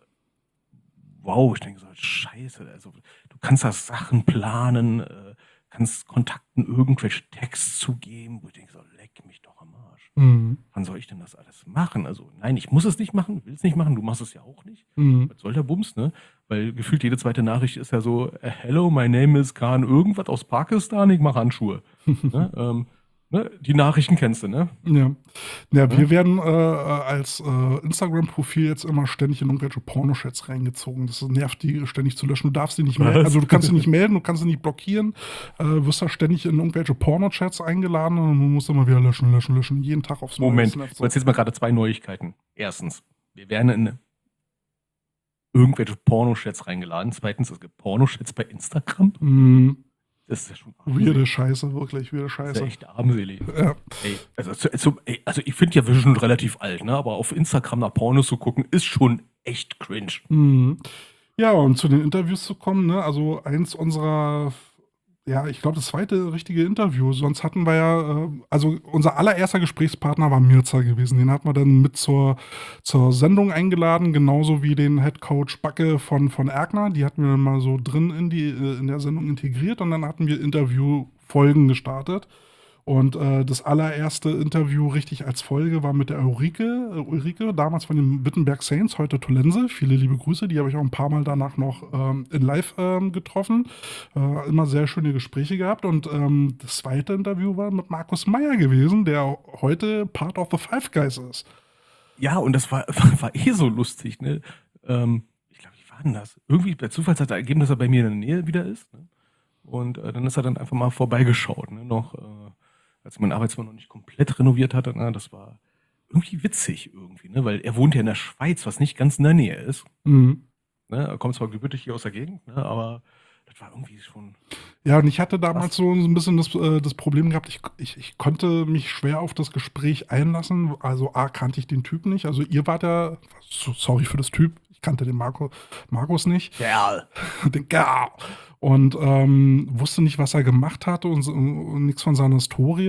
wow, ich denke so, scheiße, also du kannst da Sachen planen, kannst Kontakten irgendwelche Texte zugeben, wo ich denke so, leck mich doch am Arsch. Mhm. Wann soll ich denn das alles machen? Also nein, ich muss es nicht machen, will es nicht machen, du machst es ja auch nicht. Mhm. Was soll der Bums, ne? Weil gefühlt jede zweite Nachricht ist ja so, hello, my name is Khan, irgendwas aus Pakistan, ich mache Handschuhe. Ne? Die Nachrichten kennst du, ne? Ja. Ja, wir werden als Instagram-Profil jetzt immer ständig in irgendwelche Pornochats reingezogen. Das nervt, die ständig zu löschen. Du darfst die nicht melden. Was? Also du kannst sie nicht melden, du kannst sie nicht blockieren. Wirst da ständig in irgendwelche Pornochats eingeladen und du musst immer wieder löschen. Jeden Tag aufs Neue. Moment, Das nervt du so. erzählst mal gerade zwei Neuigkeiten. Erstens, wir werden in irgendwelche Pornochats reingeladen. Zweitens, es gibt Pornochats bei Instagram. Mhm. Das ist ja schon Weirde Scheiße, wirklich, weirde Das ist ja Scheiße. echt armselig. Ja. Ey, also ich finde ja, wir sind schon relativ alt, ne? Aber auf Instagram nach Pornos zu gucken, ist schon echt cringe. Mhm. Ja, und zu den Interviews zu kommen, ne? Also eins unserer, ja, ich glaube, das zweite richtige Interview. Sonst hatten wir ja, also unser allererster Gesprächspartner war Mirza gewesen. Den hatten wir dann mit zur Sendung eingeladen, genauso wie den Headcoach Backe von Erkner. Die hatten wir dann mal so drin in der Sendung integriert und dann hatten wir Interviewfolgen gestartet. Und das allererste Interview richtig als Folge war mit der Ulrike, damals von den Wittenberg Saints, heute Tolense. Viele liebe Grüße, die habe ich auch ein paar Mal danach noch in Live getroffen. Immer sehr schöne Gespräche gehabt. Und das zweite Interview war mit Markus Meyer gewesen, der heute Part of the Five Guys ist. Ja, und das war eh so lustig, ne? Ich glaube, wie war denn das? Irgendwie bei Zufall hat er ergeben, dass er bei mir in der Nähe wieder ist. Ne? Und dann ist er dann einfach mal vorbeigeschaut, ne? Noch, als mein Arbeitszimmer noch nicht komplett renoviert hatte. Ne? Das war irgendwie witzig irgendwie, ne? Weil er wohnt ja in der Schweiz, was nicht ganz in der Nähe ist. Mhm. Ne? Er kommt zwar gebürtig hier aus der Gegend, ne? Aber das war irgendwie schon. Ja, und ich hatte damals so ein bisschen das Problem gehabt, ich konnte mich schwer auf das Gespräch einlassen. Also A, kannte ich den Typ nicht. Also ihr wart ja, sorry für das Typ, ich kannte den Markus nicht. Kerl. Den Kerl. Und wusste nicht, was er gemacht hatte und nichts von seiner Historie.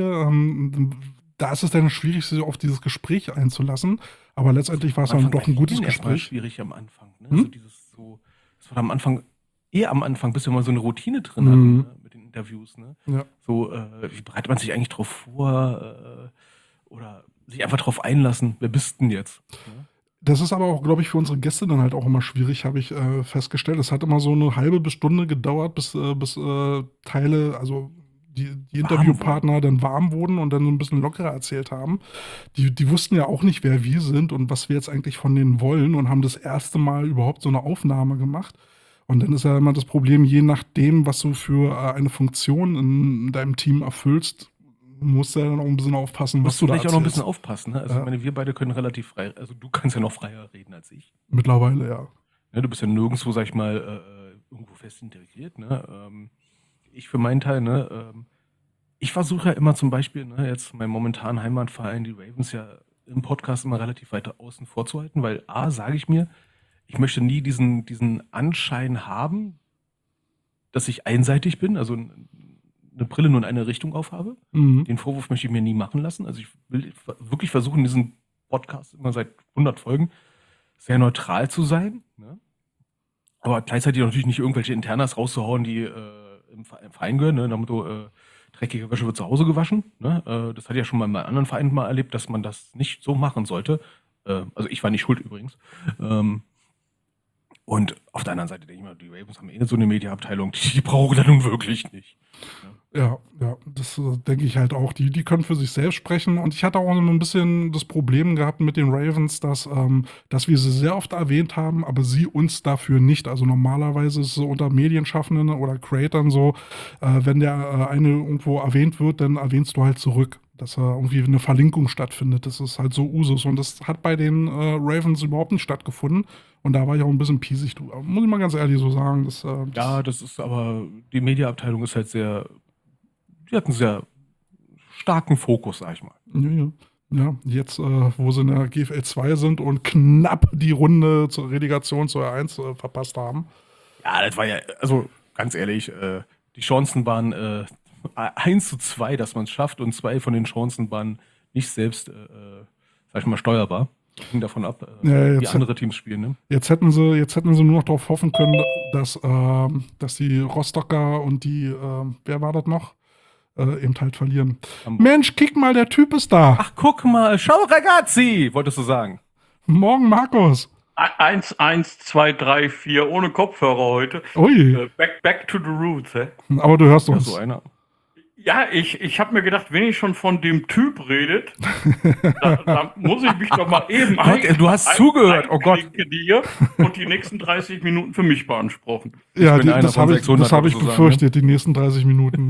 Da ist es dann schwierig, sich auf dieses Gespräch einzulassen. Aber letztendlich war es dann doch ein gutes Erstmal Gespräch. schwierig am Anfang. Ne? Hm? Das war am Anfang, eher am Anfang, bis wir mal so eine Routine drin Mhm. hatten, ne? Mit den Interviews. Ne? Ja. So, wie bereitet man sich eigentlich drauf vor? Oder sich einfach drauf einlassen, wer bist denn jetzt? Ne? Das ist aber auch, glaube ich, für unsere Gäste dann halt auch immer schwierig, habe ich festgestellt. Es hat immer so eine halbe bis Stunde gedauert, bis Teile, also die Interviewpartner dann warm wurden und dann so ein bisschen lockerer erzählt haben. Die wussten ja auch nicht, wer wir sind und was wir jetzt eigentlich von denen wollen und haben das erste Mal überhaupt so eine Aufnahme gemacht. Und dann ist ja immer das Problem, je nachdem, was du für eine Funktion in deinem Team erfüllst, musst du ja dann auch ein bisschen aufpassen, was Musst du du da vielleicht auch noch ein bisschen erzählst. aufpassen. Ne? Also Ja. ich meine, wir beide können relativ frei, also du kannst ja noch freier reden als ich. Mittlerweile, ja. Ne? Du bist ja nirgendwo, sag ich mal, irgendwo fest integriert. Ne? Ich für meinen Teil, ne, ich versuche ja immer zum Beispiel, ne, jetzt meinen momentanen Heimatverein, die Ravens, ja im Podcast immer relativ weit außen vorzuhalten, weil A, sage ich mir, ich möchte nie diesen Anschein haben, dass ich einseitig bin, also eine Brille nur in eine Richtung aufhabe. Mhm. Den Vorwurf möchte ich mir nie machen lassen. Also ich will wirklich versuchen, diesen Podcast immer seit 100 Folgen sehr neutral zu sein. Ne? Aber gleichzeitig natürlich nicht irgendwelche Internas rauszuhauen, die im Verein gehören. Ne? Nach dem Motto, dreckige Wäsche wird zu Hause gewaschen. Ne? Das hatte ich ja schon mal bei anderen Vereinen mal erlebt, dass man das nicht so machen sollte. Also ich war nicht schuld übrigens. Und auf der anderen Seite denke ich mal, die Ravens haben so eine Mediaabteilung, die brauchen da nun wirklich nicht. Ja, das denke ich halt auch. Die können für sich selbst sprechen. Und ich hatte auch ein bisschen das Problem gehabt mit den Ravens, dass wir sie sehr oft erwähnt haben, aber sie uns dafür nicht. Also normalerweise ist es so unter Medienschaffenden oder Creatern so, wenn der eine irgendwo erwähnt wird, dann erwähnst du halt zurück, dass irgendwie eine Verlinkung stattfindet. Das ist halt so Usus. Und das hat bei den Ravens überhaupt nicht stattgefunden. Und da war ich auch ein bisschen piesig drüber. Muss ich mal ganz ehrlich so sagen. Ja, das ist aber, die Mediaabteilung ist halt sehr, die hat einen sehr starken Fokus, sag ich mal. Ja, jetzt, wo sie in der GFL 2 sind und knapp die Runde zur Relegation zur R1 verpasst haben. Ja, das war ja, also ganz ehrlich, die Chancen waren 1:2, dass man es schafft, und 2 von den Chancen waren nicht selbst, sag ich mal, steuerbar. Hing davon ab, Ja, wie andere Teams spielen. Ne? Jetzt hätten sie nur noch darauf hoffen können, dass die Rostocker und die, wer war das noch? Eben halt verlieren. Hamburg. Mensch, kick mal, der Typ ist da. Ach, guck mal, schau ragazzi, wolltest du sagen. Morgen, Markus. 1, 1, 2, 3, 4, ohne Kopfhörer heute. Ui, Back to the roots, hä? aber du hörst Ja, uns. so einer. Ja, ich habe mir gedacht, wenn ihr schon von dem Typ redet, da muss ich mich doch mal eben Du hast zugehört, oh Gott. einklinken hier und die nächsten 30 Minuten für mich beanspruchen. Ja, bin einer das von habe ich, 600 hab ich sozusagen, befürchtet, die nächsten 30 Minuten.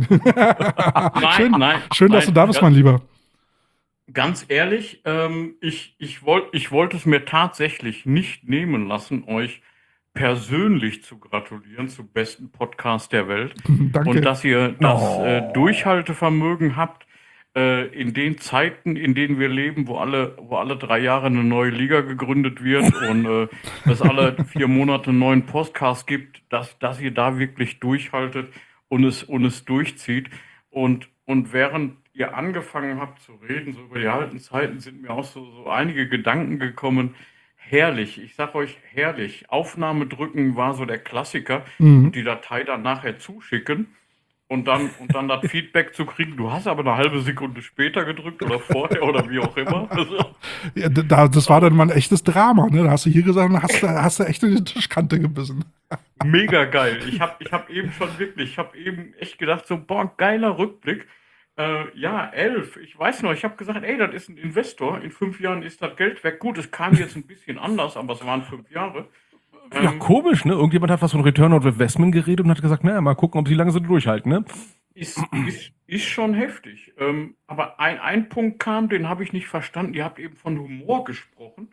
Nein, Schön, dass du da bist, mein Lieber. Ganz ehrlich, ich wollte es mir tatsächlich nicht nehmen lassen, euch persönlich zu gratulieren zum besten Podcast der Welt. Danke. Und dass ihr das Durchhaltevermögen habt in den Zeiten, in denen wir leben, wo alle 3 Jahre eine neue Liga gegründet wird und es alle 4 Monate einen neuen Podcast gibt, dass ihr da wirklich durchhaltet und es durchzieht. Und während ihr angefangen habt zu reden, so über die alten Zeiten, sind mir auch so einige Gedanken gekommen. Herrlich, ich sag euch herrlich. Aufnahme drücken war so der Klassiker und die Datei dann nachher zuschicken und dann das Feedback zu kriegen. Du hast aber eine halbe Sekunde später gedrückt oder vorher oder wie auch immer. Also, Ja, das war dann mal ein echtes Drama, ne? Da hast du hier gesagt, hast du echt in die Tischkante gebissen. mega geil. Ich hab eben echt gedacht, so, boah, geiler Rückblick. Ja, 11. Ich weiß noch, ich habe gesagt, ey, das ist ein Investor. In 5 Jahren ist das Geld weg. Gut, es kam jetzt ein bisschen anders, aber es waren 5 Jahre. Ja, komisch, ne? Irgendjemand hat was von Return on Investment geredet und hat gesagt, naja, mal gucken, ob sie lange so durchhalten, ne? Ist schon heftig. Aber ein Punkt kam, den habe ich nicht verstanden. Ihr habt eben von Humor gesprochen.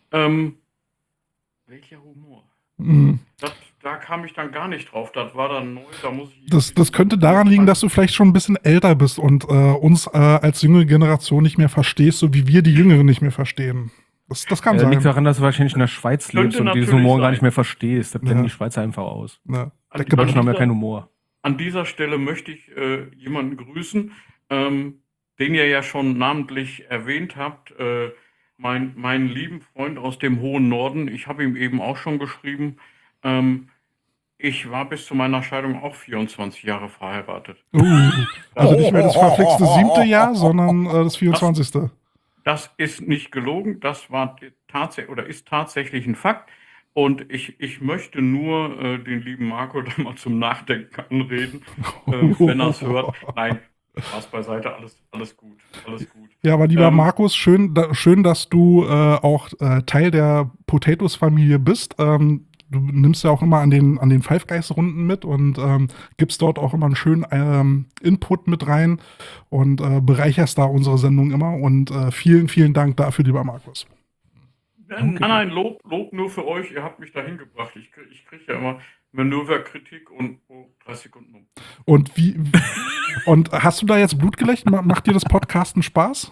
Welcher Humor? Mhm. Da kam ich dann gar nicht drauf. Das war dann neu. Da muss ich Das könnte daran liegen, dass du vielleicht schon ein bisschen älter bist und uns als jüngere Generation nicht mehr verstehst, so wie wir die Jüngeren nicht mehr verstehen. Das kann sein. Liegt daran, dass du wahrscheinlich in der Schweiz lebst Könnte und diesen natürlich Humor gar sein. nicht mehr verstehst. Das Ja. kennen die Schweizer einfach aus. Ne? Also Die Deutschen haben ja dieser- keinen Humor. An dieser Stelle möchte ich jemanden grüßen, den ihr ja schon namentlich erwähnt habt. Meinen lieben Freund aus dem hohen Norden. Ich habe ihm eben auch schon geschrieben. Ich war bis zu meiner Scheidung auch 24 Jahre verheiratet. Also nicht mehr das verflixte 7. Jahr, sondern das 24. Das ist nicht gelogen, das war tatsächlich oder ist tatsächlich ein Fakt. Und ich möchte nur den lieben Marco da mal zum Nachdenken anreden, wenn er es hört. Nein, Spaß beiseite, alles gut, alles gut. Ja, aber lieber Ähm, Markus, schön, dass du auch Teil der Potatoes-Familie bist. du nimmst ja auch immer an den Five Guys Runden mit und gibst dort auch immer einen schönen Input mit rein und bereicherst da unsere Sendung immer. Und vielen, vielen Dank dafür, lieber Markus. Nein, Lob nur für euch. Ihr habt mich dahin gebracht. Ich kriege ja immer Manöverkritik und 30 Sekunden um. Und und hast du da jetzt Blut geleckt? Macht dir das Podcasten Spaß?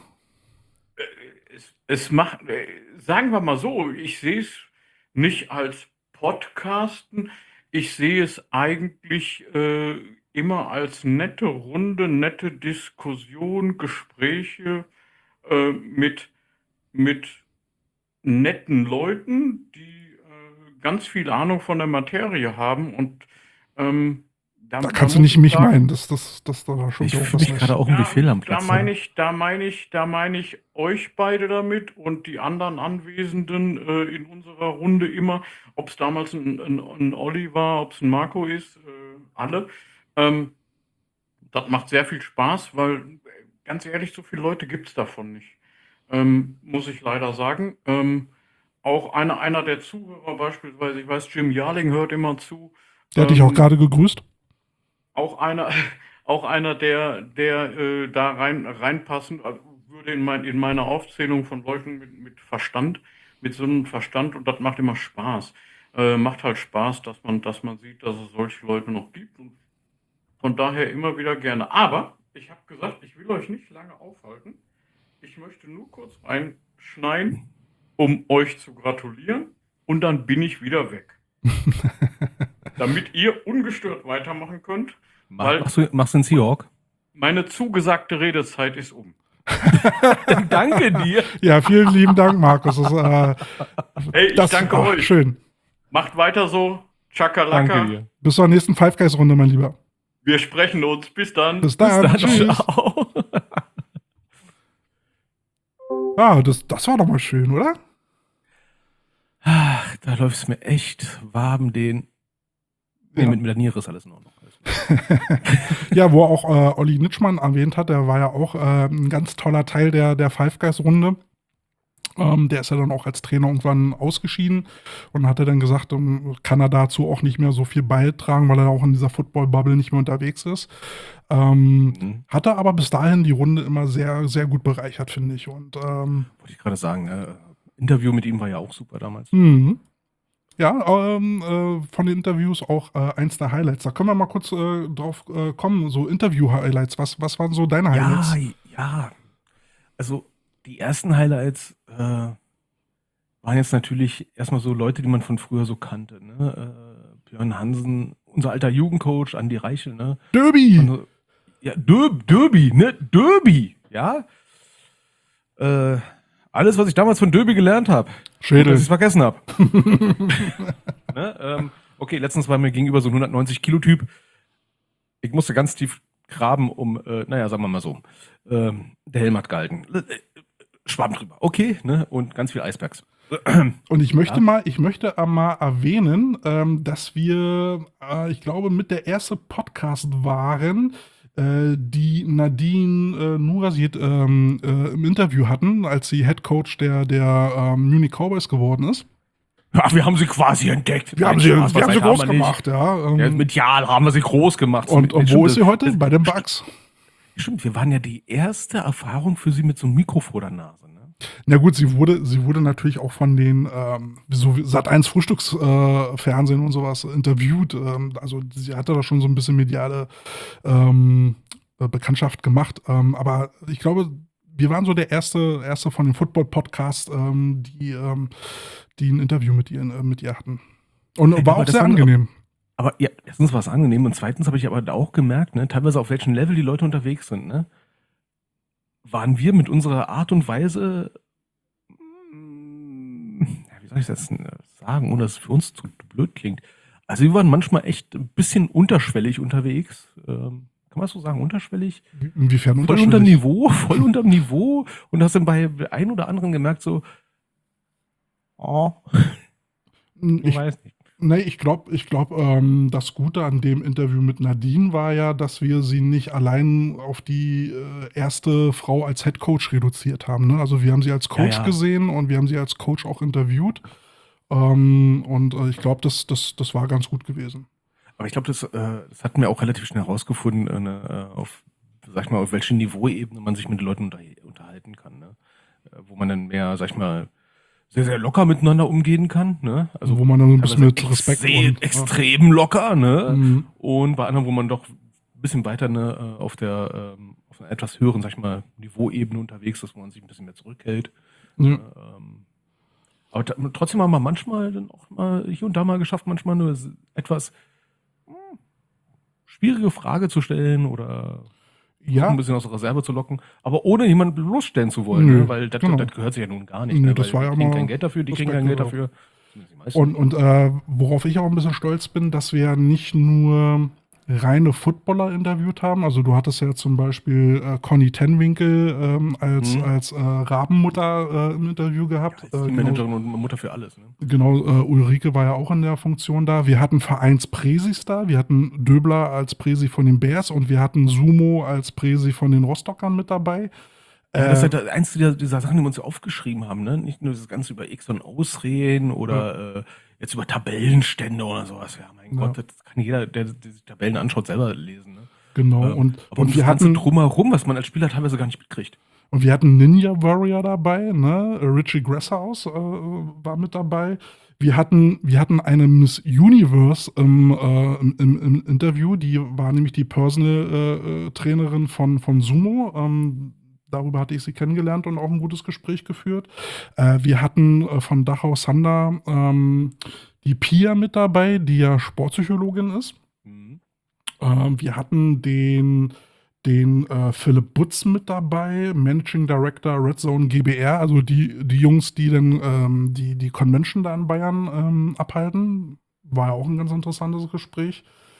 Es macht, sagen wir mal so, ich sehe es nicht als Podcasten. Ich sehe es eigentlich immer als nette Runde, nette Diskussion, Gespräche mit netten Leuten, die ganz viel Ahnung von der Materie haben und Da kannst du nicht muss ich mich sagen, meinen, das da schon Ich fühle mich gerade auch irgendwie fehl am Platz. Da meine ich euch beide damit und die anderen Anwesenden in unserer Runde immer, ob es damals ein Olli war, ob es ein Marco ist, alle. Das macht sehr viel Spaß, weil ganz ehrlich, so viele Leute gibt es davon nicht. Muss ich leider sagen. Auch einer der Zuhörer beispielsweise, ich weiß, Jim Jarling hört immer zu. Der hat dich auch gerade gegrüßt. Auch einer, der da reinpassen würde in meine Aufzählung von Leuten mit Verstand, mit so einem Verstand, und das macht immer Spaß. Macht halt Spaß, dass man sieht, dass es solche Leute noch gibt, und von daher immer wieder gerne. Aber ich habe gesagt, ich will euch nicht lange aufhalten. Ich möchte nur kurz reinschneiden, um euch zu gratulieren, und dann bin ich wieder weg. Damit ihr ungestört weitermachen könnt, weil Machst du einen Seahawk? meine zugesagte Redezeit ist um. Danke dir. Ja, vielen lieben Dank, Markus. Hey, ich danke euch. Schön. Macht weiter so. Chakalaka. Danke dir. Bis zur nächsten Five Guys Runde, mein Lieber. Wir sprechen uns. Bis dann. Bis dann. Tschüss. Ciao. Ja, das war doch mal schön, oder? Ach, da läuft es mir echt warm den. Nee, Ja. mit der Niere ist alles in Ordnung. Ja, wo auch Olli Nitschmann erwähnt hat, der war ja auch ein ganz toller Teil der Five Guys Runde. Der ist ja dann auch als Trainer irgendwann ausgeschieden und hatte dann gesagt, kann er dazu auch nicht mehr so viel beitragen, weil er auch in dieser Football-Bubble nicht mehr unterwegs ist. Hatte aber bis dahin die Runde immer sehr, sehr gut bereichert, finde ich. Und Wollte ich gerade sagen, Interview mit ihm war ja auch super damals. ja, von den Interviews auch eins der Highlights. Da können wir mal kurz drauf kommen, so Interview-Highlights. Was waren so deine Highlights? Ja. Also die ersten Highlights waren jetzt natürlich erstmal so Leute, die man von früher so kannte. Ne? Björn Hansen, unser alter Jugendcoach, Andi Reichel. Ne? Derby! Und, ja, Derby, ne? Derby, ja. Alles, was ich damals von Derby gelernt habe. Schädel. Dass ich es vergessen habe. Ne? Okay, letztens war mir gegenüber so ein 190-Kilo-Typ. Ich musste ganz tief graben, sagen wir mal so. Der Helm hat gehalten. Schwamm drüber. Okay, ne? Und ganz viel Eisbergs. Und ich möchte mal erwähnen, dass wir, ich glaube, mit der erste Podcast waren, die Nadine Nurasiet im Interview hatten, als sie Head Coach der Munich Cowboys geworden ist. Ach, wir haben sie quasi entdeckt. Wir haben sie groß gemacht, ja. Ja, medial haben wir sie groß gemacht. Und wo ist sie heute? Bei den Bucks. Stimmt, wir waren ja die erste Erfahrung für sie mit so einem Mikro vor der Nase. Ne? Na gut, sie wurde natürlich auch von den so Sat.1 Frühstücksfernsehen und sowas interviewt. Also sie hatte da schon so ein bisschen mediale Bekanntschaft gemacht. Aber ich glaube, wir waren so der erste von den Football-Podcasts, die ein Interview mit ihr hatten. Und war auch sehr angenehm. Aber ja, erstens war es angenehm und zweitens habe ich aber auch gemerkt, ne, teilweise auf welchem Level die Leute unterwegs sind, ne? Waren wir mit unserer Art und Weise, wie soll ich das sagen, ohne dass es für uns zu blöd klingt. Also wir waren manchmal echt ein bisschen unterschwellig unterwegs. Kann man das so sagen, unterschwellig? Inwiefern Voll unterschwellig? voll unterm Niveau. Und hast dann bei ein oder anderen gemerkt so, ich weiß nicht. Nee, ich glaube, das Gute an dem Interview mit Nadine war ja, dass wir sie nicht allein auf die erste Frau als Head Coach reduziert haben. Ne? Also wir haben sie als Coach gesehen und wir haben sie als Coach auch interviewt. Ich glaube, das war ganz gut gewesen. Aber ich glaube, das hatten wir auch relativ schnell herausgefunden, sag ich mal, auf welche Niveauebene man sich mit den Leuten unterhalten kann. Ne? Wo man dann mehr, sag ich mal, sehr, sehr locker miteinander umgehen kann. Ne? Also wo man dann ein bisschen teilweise mit Respekt extrem locker, ne? Mhm. Und bei anderen, wo man doch ein bisschen weiter auf einer etwas höheren, sag ich mal, Niveauebene unterwegs ist, wo man sich ein bisschen mehr zurückhält. Ja. Aber trotzdem haben wir manchmal dann auch mal hier und da mal geschafft, manchmal eine etwas schwierige Frage zu stellen oder Ja. ein bisschen aus der Reserve zu locken, aber ohne jemanden bloßstellen zu wollen, Nö, ne? Weil das genau. gehört sich ja nun gar nicht. Nö, Ne? das Weil war ja die kriegen mal kein Geld dafür, die kriegen Respekt, kein Geld genau. dafür. Zumindest die meisten. Und worauf ich auch ein bisschen stolz bin, dass wir ja nicht nur reine Footballer interviewt haben. Also du hattest ja zum Beispiel Conny Tenwinkel als Rabenmutter im Interview gehabt. Als Teammanagerin und Mutter für alles. Ne? Genau, Ulrike war ja auch in der Funktion da. Wir hatten Vereinspräsis da. Wir hatten Döbler als Präsi von den Bears und wir hatten Sumo als Präsi von den Rostockern mit dabei. Ja, das ist halt eins dieser Sachen, die wir uns aufgeschrieben haben. Ne? Nicht nur das Ganze über X und Ausreden oder jetzt über Tabellenstände oder sowas. Ja, mein Gott, das kann jeder, der sich Tabellen anschaut, selber lesen. Ne? Genau. Aber Und das wir Ganze hatten drumherum, was man als Spieler teilweise gar nicht mitkriegt. Und wir hatten Ninja Warrior dabei, ne? Richie Gresshaus war mit dabei. Wir hatten eine Miss Universe im Interview, die war nämlich die Personal Trainerin von Sumo. Darüber hatte ich sie kennengelernt und auch ein gutes Gespräch geführt. Wir hatten von Dachau Sander die Pia mit dabei, die ja Sportpsychologin ist. Mhm. Wir hatten den Philipp Butz mit dabei, Managing Director Red Zone GBR, also die Jungs, die dann die Convention da in Bayern abhalten. War ja auch ein ganz interessantes Gespräch.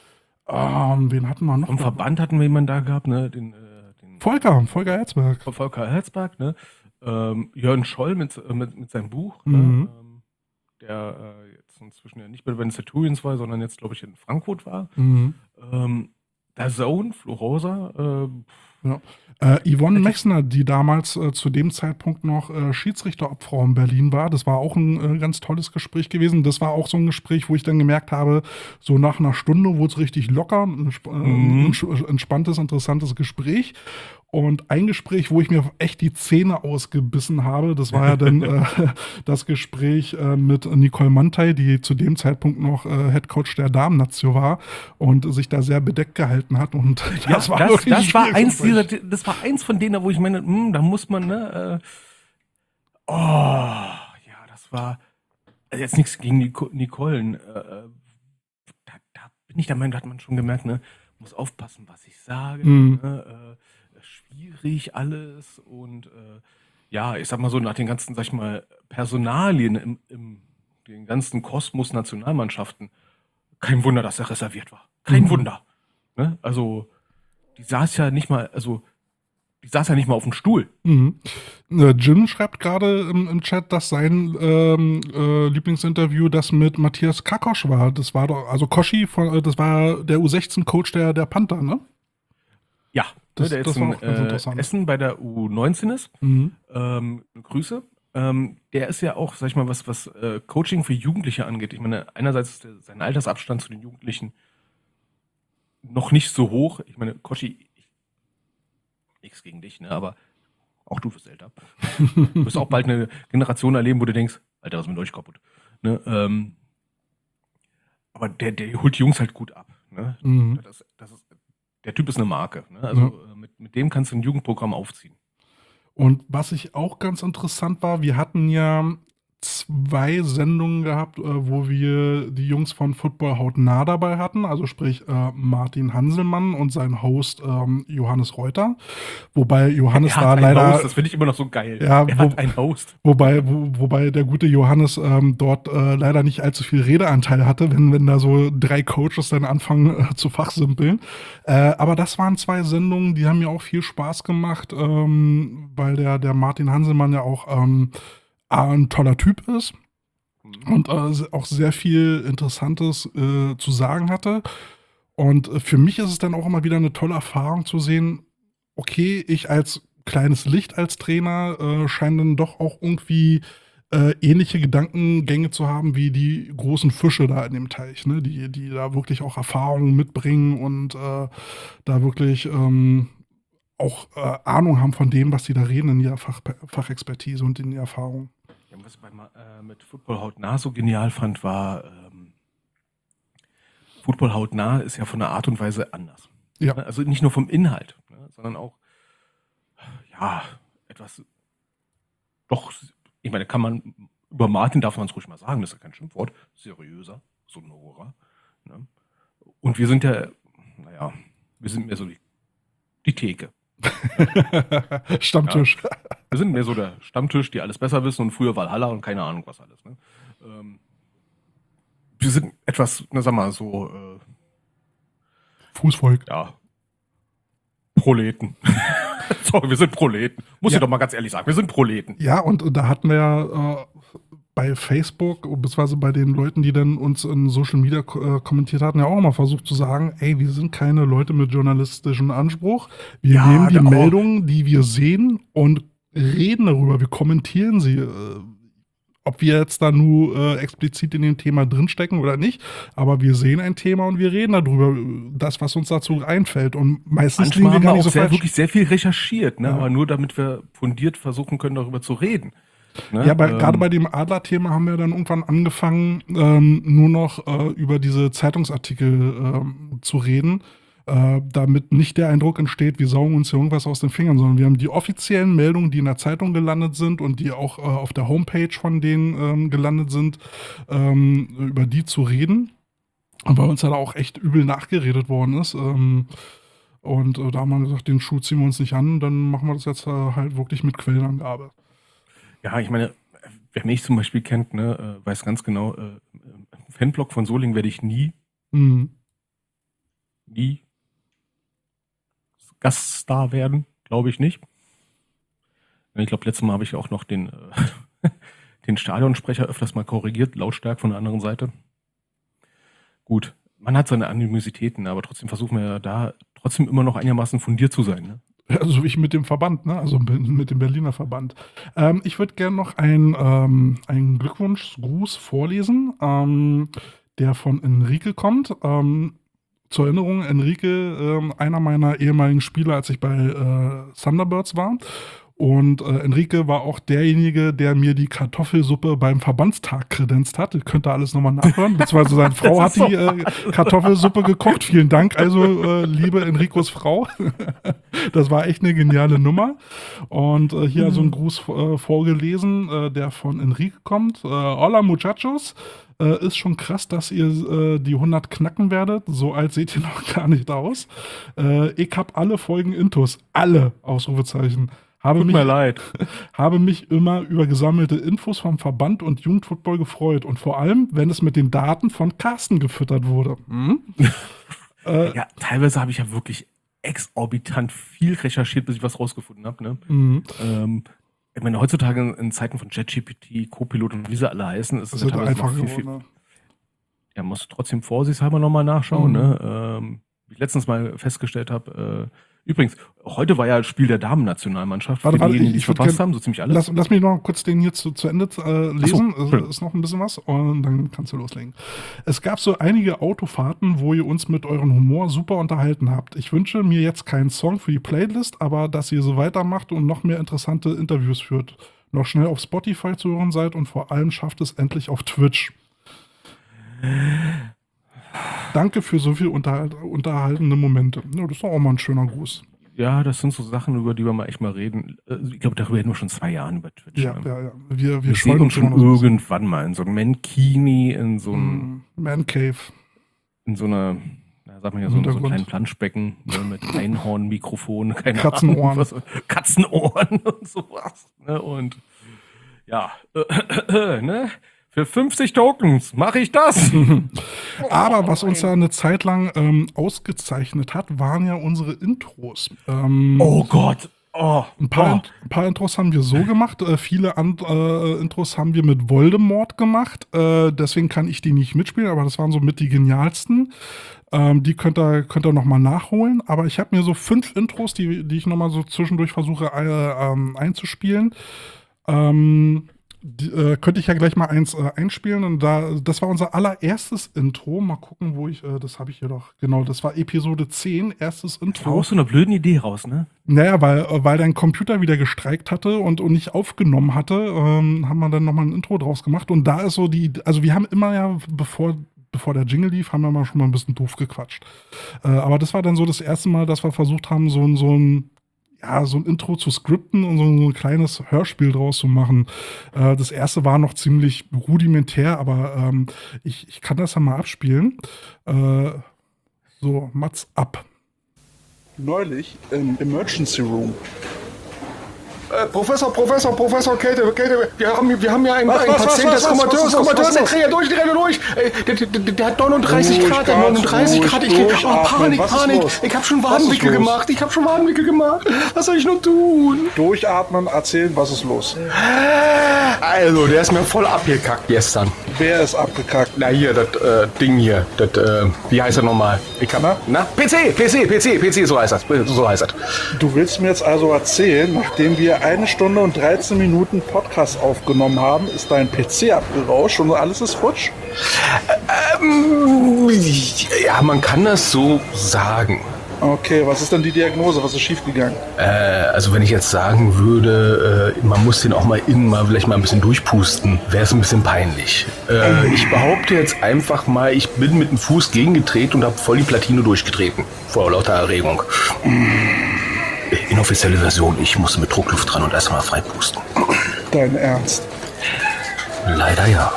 Wen hatten wir noch? Vom Verband hatten wir jemanden da gehabt, ne? Den Volker Herzberg. Volker Herzberg, ne? Jörn Scholl mit seinem Buch, Mhm. ne? Der jetzt inzwischen ja nicht mehr bei den Centurions war, sondern jetzt, glaube ich, in Frankfurt war. Mhm. Der Zone, Flo Rosa, Ja. Yvonne Mechsner, die damals zu dem Zeitpunkt noch Schiedsrichterobfrau in Berlin war, das war auch ein ganz tolles Gespräch gewesen. Das war auch so ein Gespräch, wo ich dann gemerkt habe, so nach einer Stunde wurde es richtig locker, ein entspanntes, interessantes Gespräch. Und ein Gespräch, wo ich mir echt die Zähne ausgebissen habe, das war ja dann das Gespräch mit Nicole Mantei, die zu dem Zeitpunkt noch Headcoach der Damen-Nation war und sich da sehr bedeckt gehalten hat. Und das war wirklich ein schwieriges Gespräch. das war eins von denen, wo ich meine, da muss man, ne? Ja, das war also jetzt nichts gegen Nicole. Da bin ich der Meinung, da hat man schon gemerkt, ne? Muss aufpassen, was ich sage. Mhm. Ne? Schwierig alles und ja, ich sag mal so, nach den ganzen, sag ich mal, Personalien im den ganzen Kosmos Nationalmannschaften, kein Wunder, dass er reserviert war. Kein Wunder. Ne? Also, die saß ja nicht mal auf dem Stuhl. Mhm. Jim schreibt gerade im Chat, dass sein Lieblingsinterview das mit Matthias Kakosch war. Das war doch, also Koschi, das war der U16-Coach der Panther, ne? Ja, Das der jetzt war in auch ganz interessant. Essen bei der U19 ist. Mhm. Grüße. Der ist ja auch, sag ich mal, was Coaching für Jugendliche angeht. Ich meine, einerseits ist sein Altersabstand zu den Jugendlichen noch nicht so hoch. Ich meine, Koschi, nichts gegen dich, ne? Aber auch du wirst älter. Du wirst auch bald eine Generation erleben, wo du denkst, Alter, was ist mit euch kaputt? Ne? Aber der holt die Jungs halt gut ab. Ne? Mhm. Der Typ ist eine Marke. Ne? Also mit dem kannst du ein Jugendprogramm aufziehen. Und was ich auch ganz interessant war, wir hatten ja 2 Sendungen gehabt, wo wir die Jungs von Football hautnah dabei hatten, also sprich Martin Hanselmann und sein Host Johannes Reuter. Wobei Johannes Er hat da einen leider. Host, das finde ich immer noch so geil. Ja, er hat einen Host. Wobei der gute Johannes dort leider nicht allzu viel Redeanteil hatte, wenn da so 3 Coaches dann anfangen zu fachsimpeln. Aber das waren 2 Sendungen, die haben mir auch viel Spaß gemacht, weil der Martin Hanselmann ja auch ein toller Typ ist und auch sehr viel Interessantes zu sagen hatte. Und für mich ist es dann auch immer wieder eine tolle Erfahrung zu sehen, okay, ich als kleines Licht als Trainer scheine dann doch auch irgendwie ähnliche Gedankengänge zu haben wie die großen Fische da in dem Teich, ne? Die da wirklich auch Erfahrungen mitbringen und da wirklich auch Ahnung haben von dem, was die da reden in ihrer Fachexpertise und in der Erfahrung. Ja, was ich mit Football hautnah so genial fand, war, Football hautnah ist ja von der Art und Weise anders. Ja. Ne? Also nicht nur vom Inhalt, ne? Sondern auch, ja, etwas, doch, ich meine, über Martin darf man es ruhig mal sagen, das ist ja kein Schimpfwort, seriöser, sonorer. Ne? Und wir sind ja, naja, wir sind mehr so die Theke. Stammtisch. Ja. Wir sind mehr so der Stammtisch, die alles besser wissen und früher Valhalla und keine Ahnung was alles. Ne? Wir sind etwas, na sag mal, so Fußvolk. ja, Proleten. Sorry, wir sind Proleten. Muss ich doch mal ganz ehrlich sagen, wir sind Proleten. Ja, und da hatten wir ja bei Facebook, beziehungsweise bei den Leuten, die dann uns in Social Media kommentiert hatten, ja auch mal versucht zu sagen, ey, wir sind keine Leute mit journalistischem Anspruch. Wir Ja, nehmen die da auch. Meldungen, die wir sehen und reden darüber. Wir kommentieren sie. Ob wir jetzt da nur explizit in dem Thema drinstecken oder nicht, aber wir sehen ein Thema und wir reden darüber, das, was uns dazu einfällt. Und meistens liegen Manchmal wir haben gar wir nicht auch so falsch. wirklich sehr viel recherchiert, ne? Ja. Aber nur damit wir fundiert versuchen können, darüber zu reden. Ne? Ja, gerade bei dem Adler-Thema haben wir dann irgendwann angefangen, nur noch über diese Zeitungsartikel zu reden, damit nicht der Eindruck entsteht, wir saugen uns hier irgendwas aus den Fingern, sondern wir haben die offiziellen Meldungen, die in der Zeitung gelandet sind und die auch auf der Homepage von denen gelandet sind, über die zu reden. Und bei uns ja da auch echt übel nachgeredet worden ist. Und da haben wir gesagt, den Schuh ziehen wir uns nicht an, dann machen wir das jetzt halt wirklich mit Quellenangabe. Ja, ich meine, wer mich zum Beispiel kennt, ne, weiß ganz genau, im Fanblock von Solingen werde ich nie Gaststar werden, glaube ich nicht. Ich glaube, letztes Mal habe ich auch noch den Stadionsprecher öfters mal korrigiert, lautstark von der anderen Seite. Gut, man hat seine Animositäten, aber trotzdem versuchen wir ja da trotzdem immer noch einigermaßen fundiert zu sein. Ne? Also wie ich mit dem Verband, ne? Also mit dem Berliner Verband. Ich würde gerne noch einen Glückwunschgruß vorlesen, der von Enrique kommt. Zur Erinnerung, Enrique, einer meiner ehemaligen Spieler, als ich bei Thunderbirds war. Und Enrique war auch derjenige, der mir die Kartoffelsuppe beim Verbandstag kredenzt hat. Ihr könnt da alles nochmal nachhören. Beziehungsweise seine Frau hat die Kartoffelsuppe gekocht. Vielen Dank, also liebe Enricos Frau. Das war echt eine geniale Nummer. Und hier also ein Gruß vorgelesen, der von Enrique kommt. Hola muchachos. Ist schon krass, dass ihr die 100 knacken werdet. So alt seht ihr noch gar nicht aus. Ich hab alle Folgen Intus. Alle, Ausrufezeichen. Tut mir leid. Habe mich immer über gesammelte Infos vom Verband und Jugendfootball gefreut. Und vor allem, wenn es mit den Daten von Carsten gefüttert wurde. Ja, teilweise habe ich ja wirklich exorbitant viel recherchiert, bis ich was rausgefunden habe. Ne? Ich meine, heutzutage in Zeiten von ChatGPT, Copilot und wie sie alle heißen, ist es ja teilweise noch viel. Ja, musst du trotzdem vorsichtshalber nochmal nachschauen. Ne? Wie ich letztens mal festgestellt habe, übrigens, heute war ja das Spiel der Damen-Nationalmannschaft. Warte, diejenigen, die es verpasst haben, so ziemlich alles. Lass mich noch kurz den hier zu Ende lesen. So, ist noch ein bisschen was und dann kannst du loslegen. Es gab so einige Autofahrten, wo ihr uns mit eurem Humor super unterhalten habt. Ich wünsche mir jetzt keinen Song für die Playlist, aber dass ihr so weitermacht und noch mehr interessante Interviews führt. Noch schnell auf Spotify zu hören seid und vor allem schafft es endlich auf Twitch. Danke für so viel unterhaltende Momente. Ja, das ist doch auch mal ein schöner Gruß. Ja, das sind so Sachen, über die wir mal echt mal reden. Ich glaube, darüber reden wir schon 2 Jahren über Twitch. Ja, ne? ja. Wir Wir sehen uns schon irgendwann mal in so einem Mankini, in so einem Man Cave. in so einer, na, sag mal ja, so einem kleinen Planschbecken, ne, mit Einhorn-Mikrofon, keine Katzenohren. Ahnung, was, Katzenohren und sowas. Ne, und ja, ne, für 50 Tokens mache ich das. Aber was uns ja eine Zeit lang ausgezeichnet hat, waren ja unsere Intros. Oh Gott. Oh. Ein paar Intros haben wir so gemacht, viele Intros haben wir mit Voldemort gemacht, deswegen kann ich die nicht mitspielen, aber das waren so mit die genialsten. Die könnt ihr nochmal nachholen, aber ich habe mir so 5 Intros, die ich nochmal so zwischendurch versuche einzuspielen. könnte ich ja gleich mal eins einspielen. Und das war unser allererstes Intro. Mal gucken, wo ich, das habe ich hier doch. Genau, das war Episode 10, erstes Intro. Aus so einer blöden Idee raus, ne? Naja, weil dein Computer wieder gestreikt hatte und nicht aufgenommen hatte, haben wir dann nochmal ein Intro draus gemacht. Und da ist so also wir haben immer ja, bevor der Jingle lief, haben wir mal schon mal ein bisschen doof gequatscht. Aber das war dann so das erste Mal, dass wir versucht haben, so ein Intro zu skripten und so ein kleines Hörspiel draus zu machen. Das erste war noch ziemlich rudimentär, aber ich kann das ja mal abspielen. So, Mats ab. Neulich im Emergency Room. Professor Käthe, wir haben ja einen Patienten des Kommateurs, der dreht ja durch, der hat 39 Grad, 39 Grad, Panik, ich hab schon Wadenwickel gemacht, was soll ich nur tun? Durchatmen, erzählen, was ist los? Also, der ist mir voll abgekackt gestern. Wer ist abgekackt? Na hier, das Ding hier, wie heißt er nochmal? PC, so heißt das. Du willst mir jetzt also erzählen, nachdem wir 1 Stunde und 13 Minuten Podcast aufgenommen haben, ist dein PC abgerauscht und alles ist futsch? Ja, man kann das so sagen. Okay, was ist denn die Diagnose? Was ist schiefgegangen? Also wenn ich jetzt sagen würde, man muss den auch mal vielleicht mal ein bisschen durchpusten, wäre es ein bisschen peinlich. Ich behaupte jetzt einfach mal, ich bin mit dem Fuß gegengetreten und habe voll die Platine durchgetreten. Vor lauter Erregung. Inoffizielle Version, ich musste mit Druckluft dran und erstmal freipusten. Dein Ernst? Leider ja.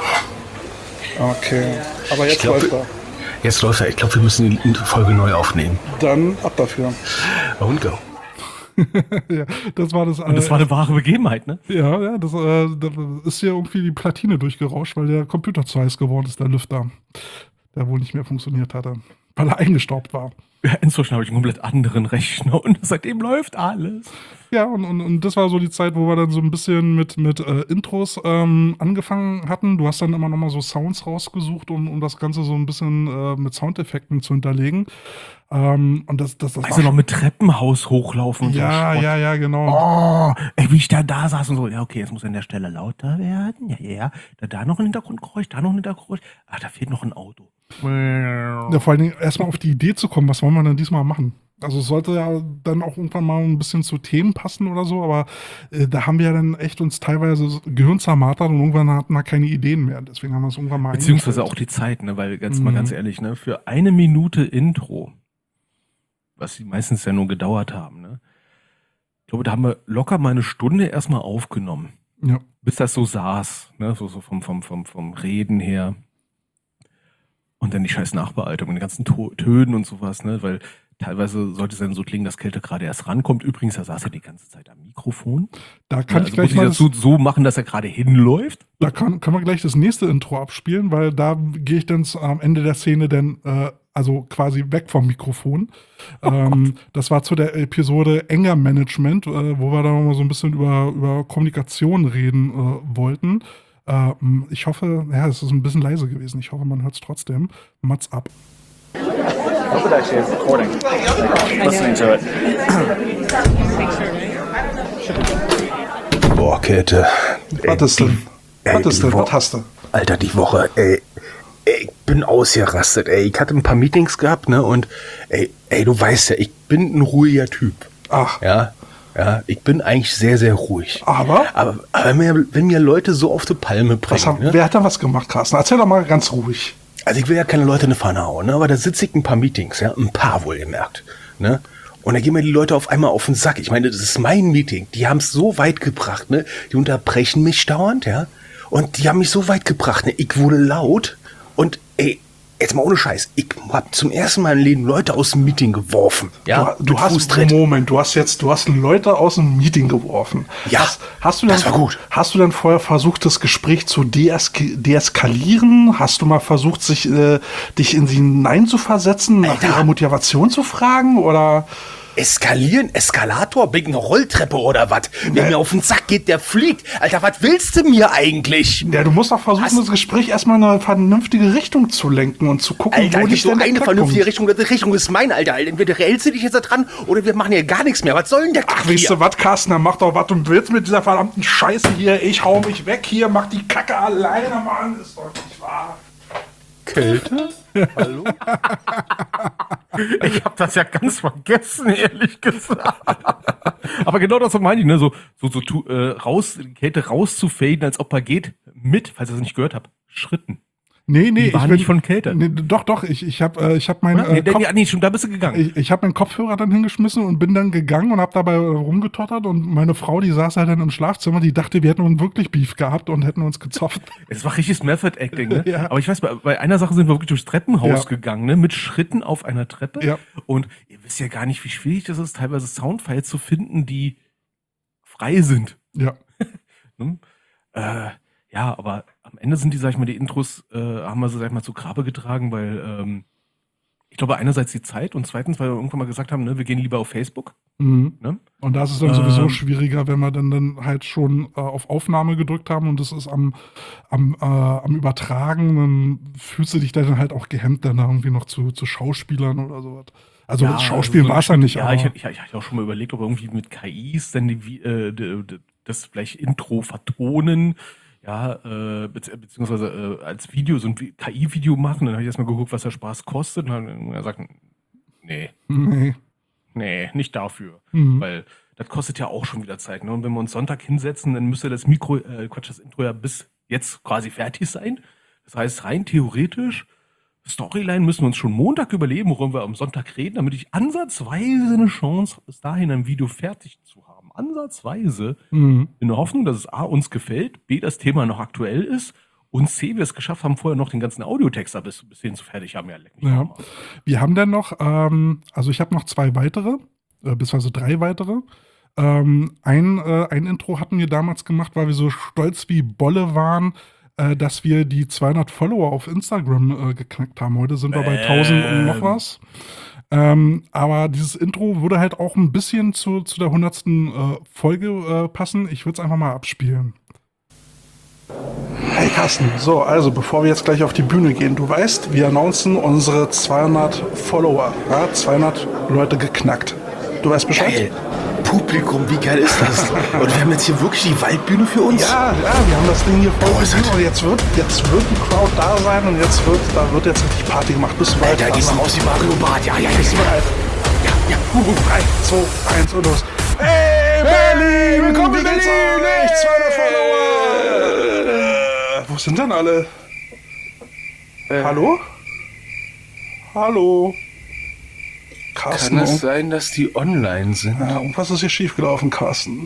Okay, aber jetzt läuft er. Jetzt läuft er. Ich glaube, wir müssen die Folge neu aufnehmen. Dann ab dafür. Und go. Ja, das war das. Und das war eine wahre Begebenheit, ne? Ja, das ist hier irgendwie die Platine durchgerauscht, weil der Computer zu heiß geworden ist, der Lüfter. Der wohl nicht mehr funktioniert hatte, weil er eingestaubt war. Ja, inzwischen habe ich einen komplett anderen Rechner und seitdem läuft alles. Ja, und das war so die Zeit, wo wir dann so ein bisschen mit Intros angefangen hatten. Du hast dann immer noch mal so Sounds rausgesucht, um das Ganze so ein bisschen mit Soundeffekten zu hinterlegen. Und das also noch mit Treppenhaus hochlaufen. Ja, genau. Oh, ey, wie ich da saß und so, ja, okay, jetzt muss an der Stelle lauter werden. Ja. Da noch ein Hintergrundgeräusch, da noch ein Hintergrundgeräusch. Ah, da fehlt noch ein Auto. Ja, vor allen Dingen erstmal auf die Idee zu kommen, was wollen wir denn diesmal machen? Also es sollte ja dann auch irgendwann mal ein bisschen zu Themen passen oder so, aber da haben wir ja dann echt uns teilweise Gehirn zermartert und irgendwann hatten wir keine Ideen mehr. Deswegen haben wir es irgendwann mal beziehungsweise auch die Zeit, ne? Weil mal ganz ehrlich, ne? Für 1 Minute Intro, was sie meistens ja nur gedauert haben, ne? Ich glaube, da haben wir locker mal 1 Stunde erstmal aufgenommen. Ja. Bis das so saß, ne? So vom Reden her. Und dann die scheiß Nachbearbeitung und die ganzen Tönen und sowas, ne? Weil teilweise sollte es dann so klingen, dass Kälte gerade erst rankommt. Übrigens, er saß ja die ganze Zeit am Mikrofon. Da kann ich gleich muss ich das so machen, dass er gerade hinläuft. Da können wir gleich das nächste Intro abspielen, weil da gehe ich dann am Ende der Szene dann also quasi weg vom Mikrofon. Das war zu der Episode Anger Management, wo wir da noch mal so ein bisschen über Kommunikation reden wollten. Ich hoffe, ja, es ist ein bisschen leise gewesen. Ich hoffe, man hört es trotzdem. Mats ab. Hope it actually is recording. Listening to it. Boah, Käthe. Was hast du? Alter, die Woche, ey. Ich bin ausgerastet, ey. Ich hatte ein paar Meetings gehabt, ne? Und ey, du weißt ja, ich bin ein ruhiger Typ. Ach. Ja, ich bin eigentlich sehr, sehr ruhig. Aber wenn mir Leute so auf die Palme bringen. Wer hat da was gemacht, Carsten? Erzähl doch mal ganz ruhig. Also ich will ja keine Leute in die Pfanne hauen, ne? Aber da sitze ich ein paar Meetings, ja, ein paar wohlgemerkt, ne? Und da gehen mir die Leute auf einmal auf den Sack. Ich meine, das ist mein Meeting. Die haben es so weit gebracht, ne? Die unterbrechen mich dauernd, ja? Und die haben mich so weit gebracht, ne? Ich wurde laut und ey, jetzt mal ohne Scheiß, ich hab zum ersten Mal im Leben Leute aus dem Meeting geworfen. Ja, du hast Leute aus dem Meeting geworfen. Ja, das war gut. Hast du dann vorher versucht, das Gespräch zu deeskalieren? Hast du mal versucht, dich in sie hineinzuversetzen, nach ihrer Motivation zu fragen? Oder? Eskalieren? Eskalator? Wegen einer Rolltreppe oder was? Wer mir auf den Sack geht, der fliegt. Alter, was willst du mir eigentlich? Ja, du musst doch versuchen, das Gespräch erstmal in eine vernünftige Richtung zu lenken und zu gucken, Alter, wo gibt dich nur denn der eine Knackpunkt- vernünftige Richtung. Die Richtung ist mein, Alter. Entweder hältst du dich jetzt da dran oder wir machen hier gar nichts mehr. Was soll denn der Kack Ach, weißt hier? du was, Carsten, dann mach doch, was du willst mit dieser verdammten Scheiße hier. Ich hau mich weg hier, mach die Kacke alleine, Mann. Ist doch nicht wahr. Kälte? Hallo? Ich habe das ja ganz vergessen, ehrlich gesagt. Aber genau das meine ich, ne? Die Kälte rauszufaden, als ob er geht, falls ihr es nicht gehört habt, Schritten. Nee, Die waren nicht von Kälte. Nee, doch, ich hab meinen Stimmt, da bist du gegangen. ich hab meinen Kopfhörer dann hingeschmissen und bin dann gegangen und hab dabei rumgetottert und meine Frau, die saß halt dann im Schlafzimmer, die dachte, wir hätten nun wirklich Beef gehabt und hätten uns gezopft. Es war richtiges Method-Acting, ne? Ja. Aber ich weiß, bei einer Sache sind wir wirklich durchs Treppenhaus Ja. gegangen, ne? Mit Schritten auf einer Treppe. Ja. Und ihr wisst ja gar nicht, wie schwierig das ist, teilweise Soundfiles zu finden, die frei sind. Ja. Ne? Ja, aber am Ende sind die Intros, haben wir sie, sag ich mal, zu Grabe getragen, weil ich glaube, einerseits die Zeit und zweitens, weil wir irgendwann mal gesagt haben, ne, wir gehen lieber auf Facebook. Mhm. Ne? Und da ist es dann sowieso schwieriger, wenn wir dann halt schon auf Aufnahme gedrückt haben und das ist am Übertragen, dann fühlst du dich dann halt auch gehemmt, dann irgendwie noch zu Schauspielern oder sowas. Also Ja, Schauspielen also war es ja nicht. Ja, aber ich hatte auch schon mal überlegt, ob irgendwie mit KIs dann das vielleicht Intro vertonen, ja, beziehungsweise als Video, so ein KI-Video machen. Dann habe ich erstmal geguckt, was der Spaß kostet. Und dann hat er gesagt, nee, nicht dafür. Mhm. Weil das kostet ja auch schon wieder Zeit. Ne? Und wenn wir uns Sonntag hinsetzen, dann müsste das Intro ja bis jetzt quasi fertig sein. Das heißt, rein theoretisch, Storyline müssen wir uns schon Montag überlegen, worüber wir am Sonntag reden, damit ich ansatzweise eine Chance habe, bis dahin ein Video fertig zu haben. Ansatzweise. Mhm. In der Hoffnung, dass es A, uns gefällt, B, das Thema noch aktuell ist und C, wir es geschafft haben, vorher noch den ganzen Audiotext da bis hin zu fertig haben. Ja, leck mich Ja. am Arsch. Wir haben dann noch, also ich habe noch 2 weitere, beziehungsweise 3 weitere. Ein Intro hatten wir damals gemacht, weil wir so stolz wie Bolle waren, dass wir die 200 Follower auf Instagram geknackt haben. Heute sind wir bei 1000 und noch was. Aber dieses Intro würde halt auch ein bisschen zu der 100. Folge passen. Ich würde es einfach mal abspielen. Hey Carsten, so, also bevor wir jetzt gleich auf die Bühne gehen, du weißt, wir announcen unsere 200 Follower, ja, 200 Leute geknackt. Du weißt Bescheid? Geil. Publikum, wie geil ist das? Und wir haben jetzt hier wirklich die Waldbühne für uns? Ja, wir haben das Ding hier voll gesehen und jetzt wird die Crowd da sein und da wird jetzt richtig Party gemacht. Bist du bereit? Alter, geh mal raus wie Mario Bart. Ja, Bist du bereit? Ja. 3, 2, 1 und los. Hey Berlin, willkommen in Berlin! 200 Follower! Wo sind denn alle? Hallo? Hallo? Carsten, kann es sein, dass die online sind? ja, und was ist hier schiefgelaufen, Carsten?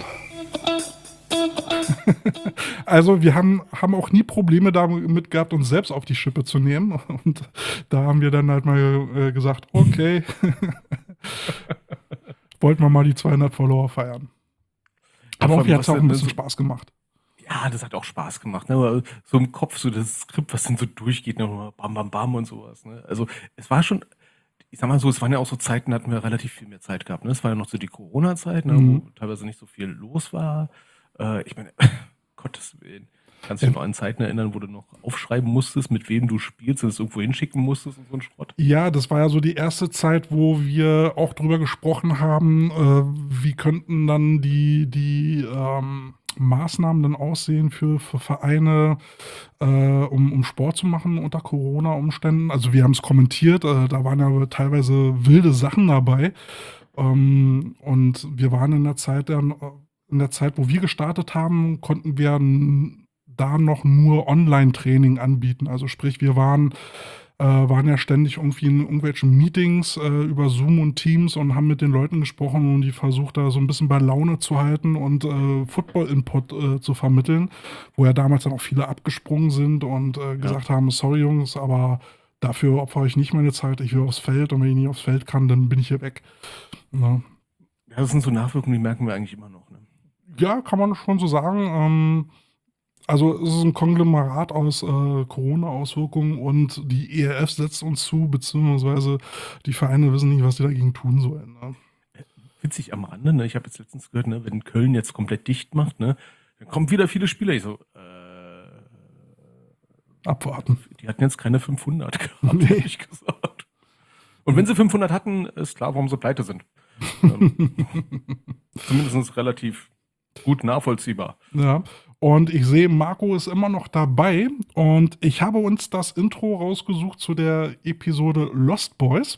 Also wir haben auch nie Probleme damit gehabt, uns selbst auf die Schippe zu nehmen. Und da haben wir dann halt mal gesagt, okay, wollten wir mal die 200 Follower feiern. Aber irgendwie hat es auch ein bisschen Spaß gemacht. Ja, das hat auch Spaß gemacht. Ne? Aber so im Kopf, so das Skript, was dann so durchgeht, ne? Bam, bam, bam und sowas. Ne? Also es war schon, ich sag mal so, es waren ja auch so Zeiten, da hatten wir relativ viel mehr Zeit gehabt. Ne? Es war ja noch so die Corona-Zeit, ne? Wo teilweise nicht so viel los war. Ich meine, Gottes Willen. Kannst du dich noch an Zeiten erinnern, wo du noch aufschreiben musstest, mit wem du spielst und es irgendwo hinschicken musstest und so ein Schrott? Ja, das war ja so die erste Zeit, wo wir auch drüber gesprochen haben, wie könnten dann die Maßnahmen dann aussehen für Vereine, um Sport zu machen unter Corona-Umständen. Also wir haben es kommentiert, da waren ja teilweise wilde Sachen dabei. Und wir waren in der Zeit, wo wir gestartet haben, konnten wir da noch nur Online-Training anbieten. Also sprich, wir waren ja ständig irgendwie in irgendwelchen Meetings über Zoom und Teams und haben mit den Leuten gesprochen und die versucht da so ein bisschen bei Laune zu halten und Football-Input zu vermitteln, wo ja damals dann auch viele abgesprungen sind und gesagt haben, sorry Jungs, aber dafür opfere ich nicht meine Zeit, ich will aufs Feld und wenn ich nicht aufs Feld kann, dann bin ich hier weg. Ja, Das sind so Nachwirkungen, die merken wir eigentlich immer noch. Ne? Ja, kann man schon so sagen. Also es ist ein Konglomerat aus Corona-Auswirkungen und die ERF setzt uns zu, beziehungsweise die Vereine wissen nicht, was sie dagegen tun sollen. Ne? witzig am Rande, ne? Ich habe jetzt letztens gehört, ne, wenn Köln jetzt komplett dicht macht, ne, dann kommen wieder viele Spieler. Ich so, Abwarten. die hatten jetzt keine 500 gehabt, Nee. ehrlich gesagt. Und wenn sie 500 hatten, ist klar, warum sie pleite sind. Zumindest relativ gut nachvollziehbar. Ja. Und ich sehe, Marco ist immer noch dabei. Und ich habe uns das Intro rausgesucht zu der Episode Lost Boys.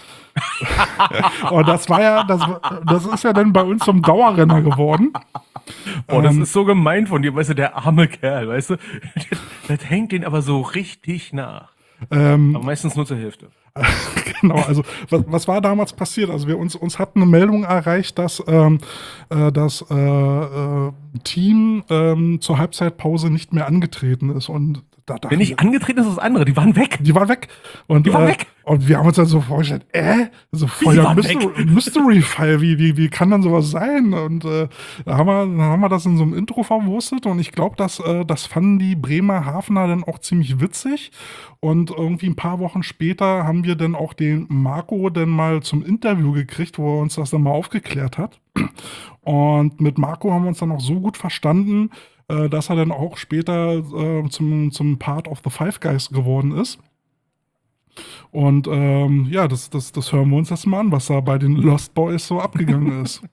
Und das ist ja dann bei uns zum Dauerrenner geworden. Das ist so gemein von dir, weißt du, der arme Kerl, weißt du, das hängt den aber so richtig nach. Aber meistens nur zur Hälfte. Genau, also was war damals passiert? Also uns hat eine Meldung erreicht, dass das Team zur Halbzeitpause nicht mehr angetreten ist. Und da Wenn nicht angetreten ist, ist das andere. Die waren weg. Die waren weg. Und, Die waren weg. Und wir haben uns dann so vorgestellt, so voll Die der waren Mystery-Fall, wie kann dann sowas sein? Und da haben wir das in so einem Intro verwurstet und ich glaube, das fanden die Bremerhavener dann auch ziemlich witzig. Und irgendwie ein paar Wochen später haben wir dann auch den Marco dann mal zum Interview gekriegt, wo er uns das dann mal aufgeklärt hat. Und mit Marco haben wir uns dann auch so gut verstanden, dass er dann auch später zum Part of the Five Guys geworden ist. Und ja, das hören wir uns das mal an, was da bei den Lost Boys so abgegangen ist.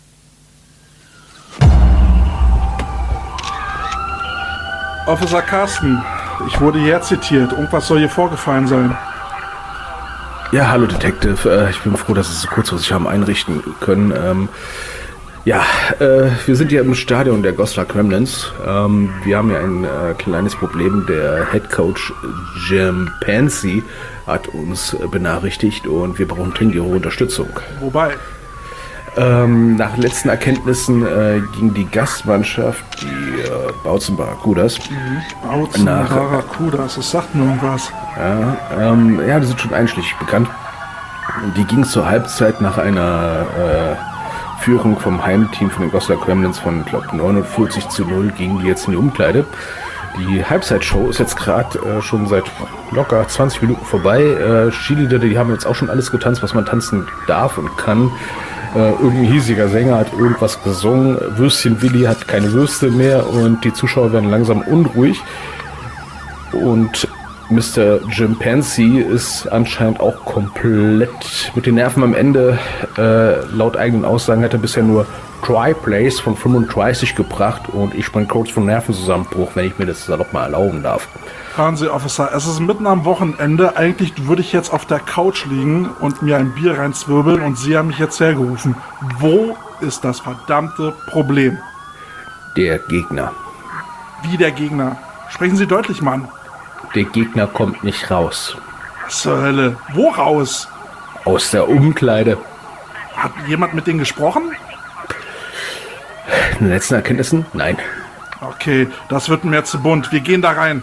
Officer Carsten, ich wurde hier zitiert. Irgendwas soll hier vorgefallen sein. Ja, hallo Detective. Ich bin froh, dass Sie es so kurzfristig haben einrichten können. Wir sind hier im Stadion der Goslar Gremlins. Wir haben hier ein kleines Problem. Der Head Coach Jim Pansy hat uns benachrichtigt und wir brauchen dringend Ihre Unterstützung. Wobei? Nach letzten Erkenntnissen ging die Gastmannschaft, die Bautzen Barracudas, Bautzen Barracudas, das sagt mir irgendwas. die sind schon einschlägig bekannt. Die ging zur Halbzeit nach einer Führung vom Heimteam von den Goslar Gremlins von, glaube 49-0 gingen die jetzt in die Umkleide. Die Halbzeitshow ist jetzt gerade schon seit locker 20 Minuten vorbei. Cheerleader, die haben jetzt auch schon alles getanzt, was man tanzen darf und kann. Irgendein hiesiger Sänger hat irgendwas gesungen. Würstchen Willi hat keine Würste mehr und die Zuschauer werden langsam unruhig. Und Mr. Jim Pansy ist anscheinend auch komplett mit den Nerven am Ende. Laut eigenen Aussagen hat er bisher nur 3 Plays von 35 gebracht und ich bin kurz vor Nervenzusammenbruch, wenn ich mir das salopp mal erlauben darf. Hören Sie, Officer, es ist mitten am Wochenende. Eigentlich würde ich jetzt auf der Couch liegen und mir ein Bier reinzwirbeln und Sie haben mich jetzt hergerufen. Wo ist das verdammte Problem? Der Gegner. Wie der Gegner? Sprechen Sie deutlich, Mann. Der Gegner kommt nicht raus. Was zur Hölle? Wo raus? Aus der Umkleide. Hat jemand mit denen gesprochen? In den letzten Erkenntnissen? Nein. Okay, das wird mir zu bunt. Wir gehen da rein.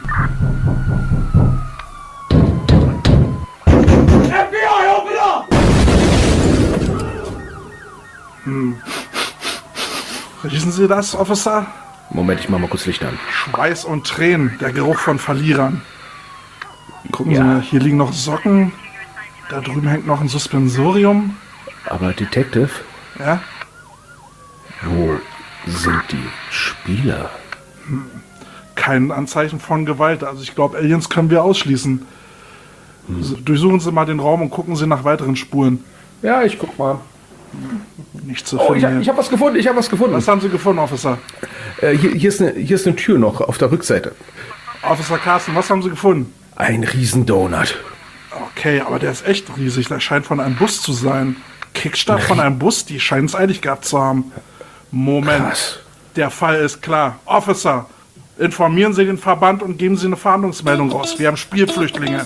Riechen Sie das, Officer? Moment, ich mach mal kurz Licht an. Schweiß und Tränen, der Geruch von Verlierern. Gucken Sie Ja. mal, hier liegen noch Socken. Da drüben hängt noch ein Suspensorium. Aber Detective, Ja? wo sind die Spieler? Kein Anzeichen von Gewalt. Also ich glaube, Aliens können wir ausschließen. Durchsuchen Sie mal den Raum und gucken Sie nach weiteren Spuren. Ja, ich guck mal. Nicht zu Oh, finden. ich hab was gefunden, Was haben Sie gefunden, Officer? Hier ist eine Tür noch auf der Rückseite. Officer Carsten, was haben Sie gefunden? Ein Riesendonut. Okay, aber der ist echt riesig. Der scheint von einem Bus zu sein. Kickstart von einem Bus, die scheinen es eilig gehabt zu haben. Moment, Krass. der Fall ist klar. Officer, informieren Sie den Verband und geben Sie eine Fahndungsmeldung raus. Wir haben Spielflüchtlinge.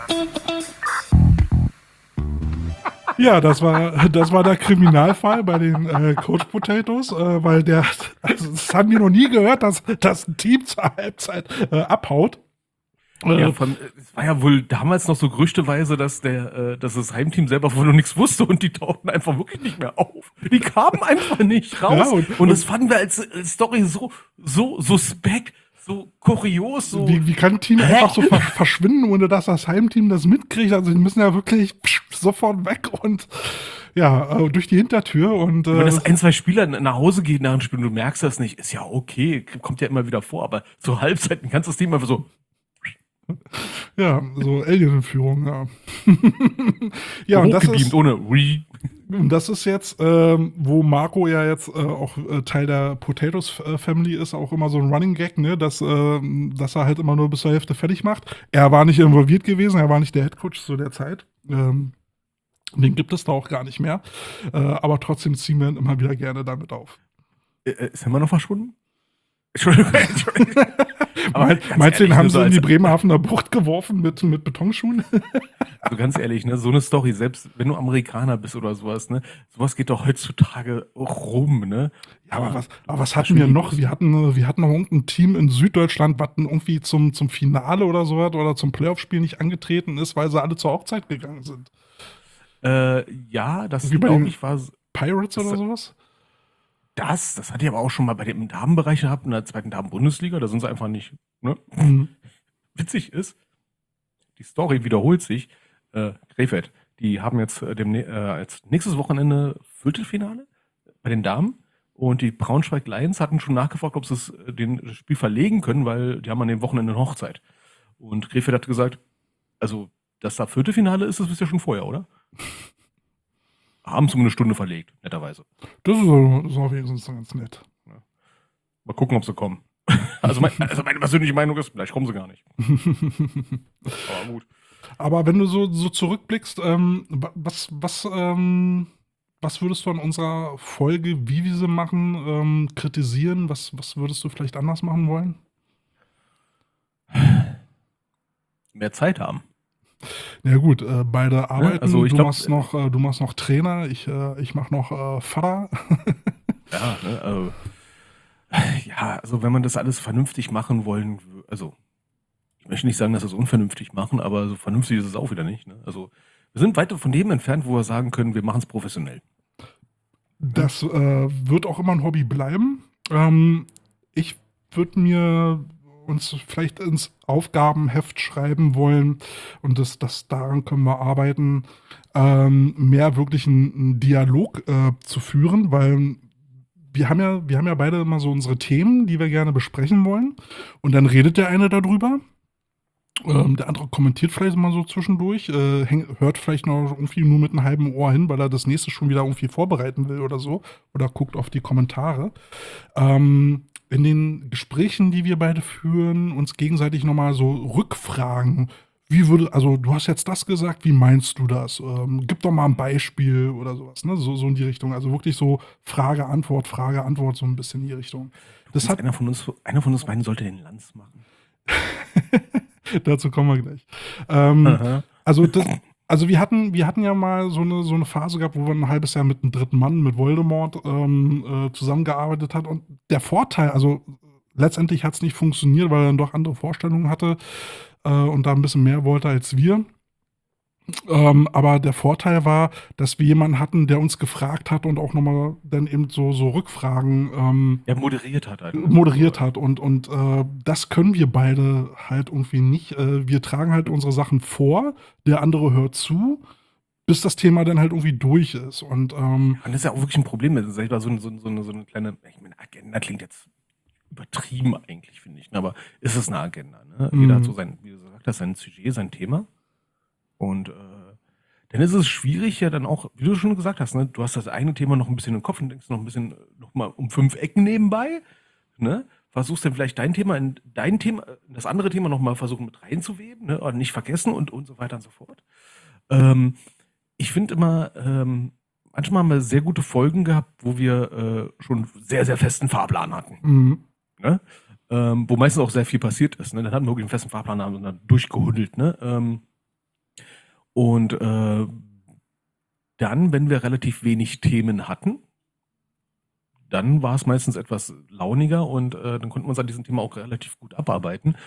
Ja, das war der Kriminalfall bei den Coach Potatoes, weil das haben wir noch nie gehört, dass ein Team zur Halbzeit abhaut. Es war ja wohl damals noch so gerüchteweise, dass das Heimteam selber wohl noch nichts wusste und die tauchten einfach wirklich nicht mehr auf. Die kamen einfach nicht raus. Ja, und das fanden wir als Story so suspekt, so kurios, so. Wie kann ein Team einfach so verschwinden, ohne dass das Heimteam das mitkriegt? Also die müssen ja wirklich sofort weg und durch die Hintertür. Und Wenn das 1, 2 Spieler nach Hause geht nach dem Spiel und du merkst das nicht, ist ja okay, kommt ja immer wieder vor, aber zur Halbzeit kannst du das Team einfach so. ja, so Alien-Führung, ja. ja, und hochgebeamt, ohne und das ist jetzt, wo Marco ja jetzt auch Teil der Potatoes Family ist, auch immer so ein Running Gag, ne, dass er halt immer nur bis zur Hälfte fertig macht. Er war nicht involviert gewesen, er war nicht der Headcoach zu der Zeit. Den gibt es da auch gar nicht mehr. Aber trotzdem ziehen wir ihn immer wieder gerne damit auf. Ist er immer noch verschwunden? Entschuldigung. Aber Meinst du, den haben so sie in die Bremerhavener Bucht geworfen mit Betonschuhen? Also ganz ehrlich, ne, so eine Story, selbst wenn du Amerikaner bist oder sowas, ne, sowas geht doch heutzutage auch rum, ne? Ja, aber was hatten wir noch? Wir hatten noch irgendein Team in Süddeutschland, was irgendwie zum Finale oder so oder zum Playoff-Spiel nicht angetreten ist, weil sie alle zur Hochzeit gegangen sind. Ja, das Wie bei glaube den ich war Pirates oder sowas? das hatte ich aber auch schon mal bei dem Damenbereich gehabt, in der 2. Damenbundesliga, da sind sie einfach nicht, ne? Witzig ist, die Story wiederholt sich, Krefeld, die haben jetzt jetzt nächstes Wochenende Viertelfinale bei den Damen und die Braunschweig Lions hatten schon nachgefragt, ob sie das Spiel verlegen können, weil die haben an dem Wochenende eine Hochzeit. Und Krefeld hat gesagt, also, dass da Viertelfinale ist, das wisst ihr schon vorher, oder? Haben es um eine Stunde verlegt, netterweise. Das ist auf jeden Fall ganz nett. Mal gucken, ob sie kommen. Also meine persönliche Meinung ist, vielleicht kommen sie gar nicht. Aber gut. Aber wenn du so zurückblickst, was würdest du an unserer Folge, wie wir sie machen, kritisieren? Was würdest du vielleicht anders machen wollen? Mehr Zeit haben. Ja gut, beide arbeiten. also ich du glaub, machst noch Trainer, ich mache noch Vater. Ja, ne, ja, also wenn man das alles vernünftig machen wollen, also ich möchte nicht sagen, dass wir es unvernünftig machen, aber so vernünftig ist es auch wieder nicht. Ne? Also wir sind weit von dem entfernt, wo wir sagen können, wir machen es professionell. Das wird auch immer ein Hobby bleiben. Ich würde mir uns vielleicht ins Aufgabenheft schreiben wollen und das daran können wir arbeiten, mehr wirklich einen Dialog zu führen, weil wir haben ja beide immer so unsere Themen, die wir gerne besprechen wollen und dann redet der eine darüber. Der andere kommentiert vielleicht mal so zwischendurch, hört vielleicht noch irgendwie nur mit einem halben Ohr hin, weil er das nächste schon wieder irgendwie vorbereiten will oder so. Oder guckt auf die Kommentare. In den Gesprächen, die wir beide führen, uns gegenseitig nochmal so rückfragen. Also du hast jetzt das gesagt, wie meinst du das? Gib doch mal ein Beispiel oder sowas, ne? So in die Richtung. Also wirklich so Frage, Antwort, so ein bisschen in die Richtung. Das hat einer von uns beiden sollte den Lanz machen. Dazu kommen wir gleich. Also wir hatten ja mal so eine Phase gehabt, wo wir ein halbes Jahr mit einem dritten Mann, mit Voldemort, zusammengearbeitet hat. Und der Vorteil, also letztendlich hat es nicht funktioniert, weil er dann doch andere Vorstellungen hatte und da ein bisschen mehr wollte als wir. Aber der Vorteil war, dass wir jemanden hatten, der uns gefragt hat und auch nochmal dann eben so Rückfragen moderiert hat. Halt. Moderiert hat. Und das können wir beide halt irgendwie nicht. Wir tragen halt unsere Sachen vor, der andere hört zu, bis das Thema dann halt irgendwie durch ist. Und das ist ja auch wirklich ein Problem. Das ist so eine kleine, ich meine, Agenda klingt jetzt übertrieben eigentlich, finde ich. Aber ist es eine Agenda? Ne? Jeder hat so wie du gesagt hast, sein Sujet, sein Thema. Und dann ist es schwierig ja dann auch, wie du schon gesagt hast, ne, du hast das eigene Thema noch ein bisschen im Kopf und denkst noch ein bisschen noch mal um 5 Ecken nebenbei, ne? Versuchst dann vielleicht dein Thema, das andere Thema noch mal versuchen mit reinzuweben, ne? Oder nicht vergessen und so weiter und so fort. Ich finde immer, manchmal haben wir sehr gute Folgen gehabt, wo wir schon sehr, sehr festen Fahrplan hatten. Ne? Wo meistens auch sehr viel passiert ist. Ne? Dann hatten wir wirklich einen festen Fahrplan und dann durchgehudelt, ne? Und dann, wenn wir relativ wenig Themen hatten, dann war es meistens etwas launiger und dann konnten wir uns an diesem Thema auch relativ gut abarbeiten.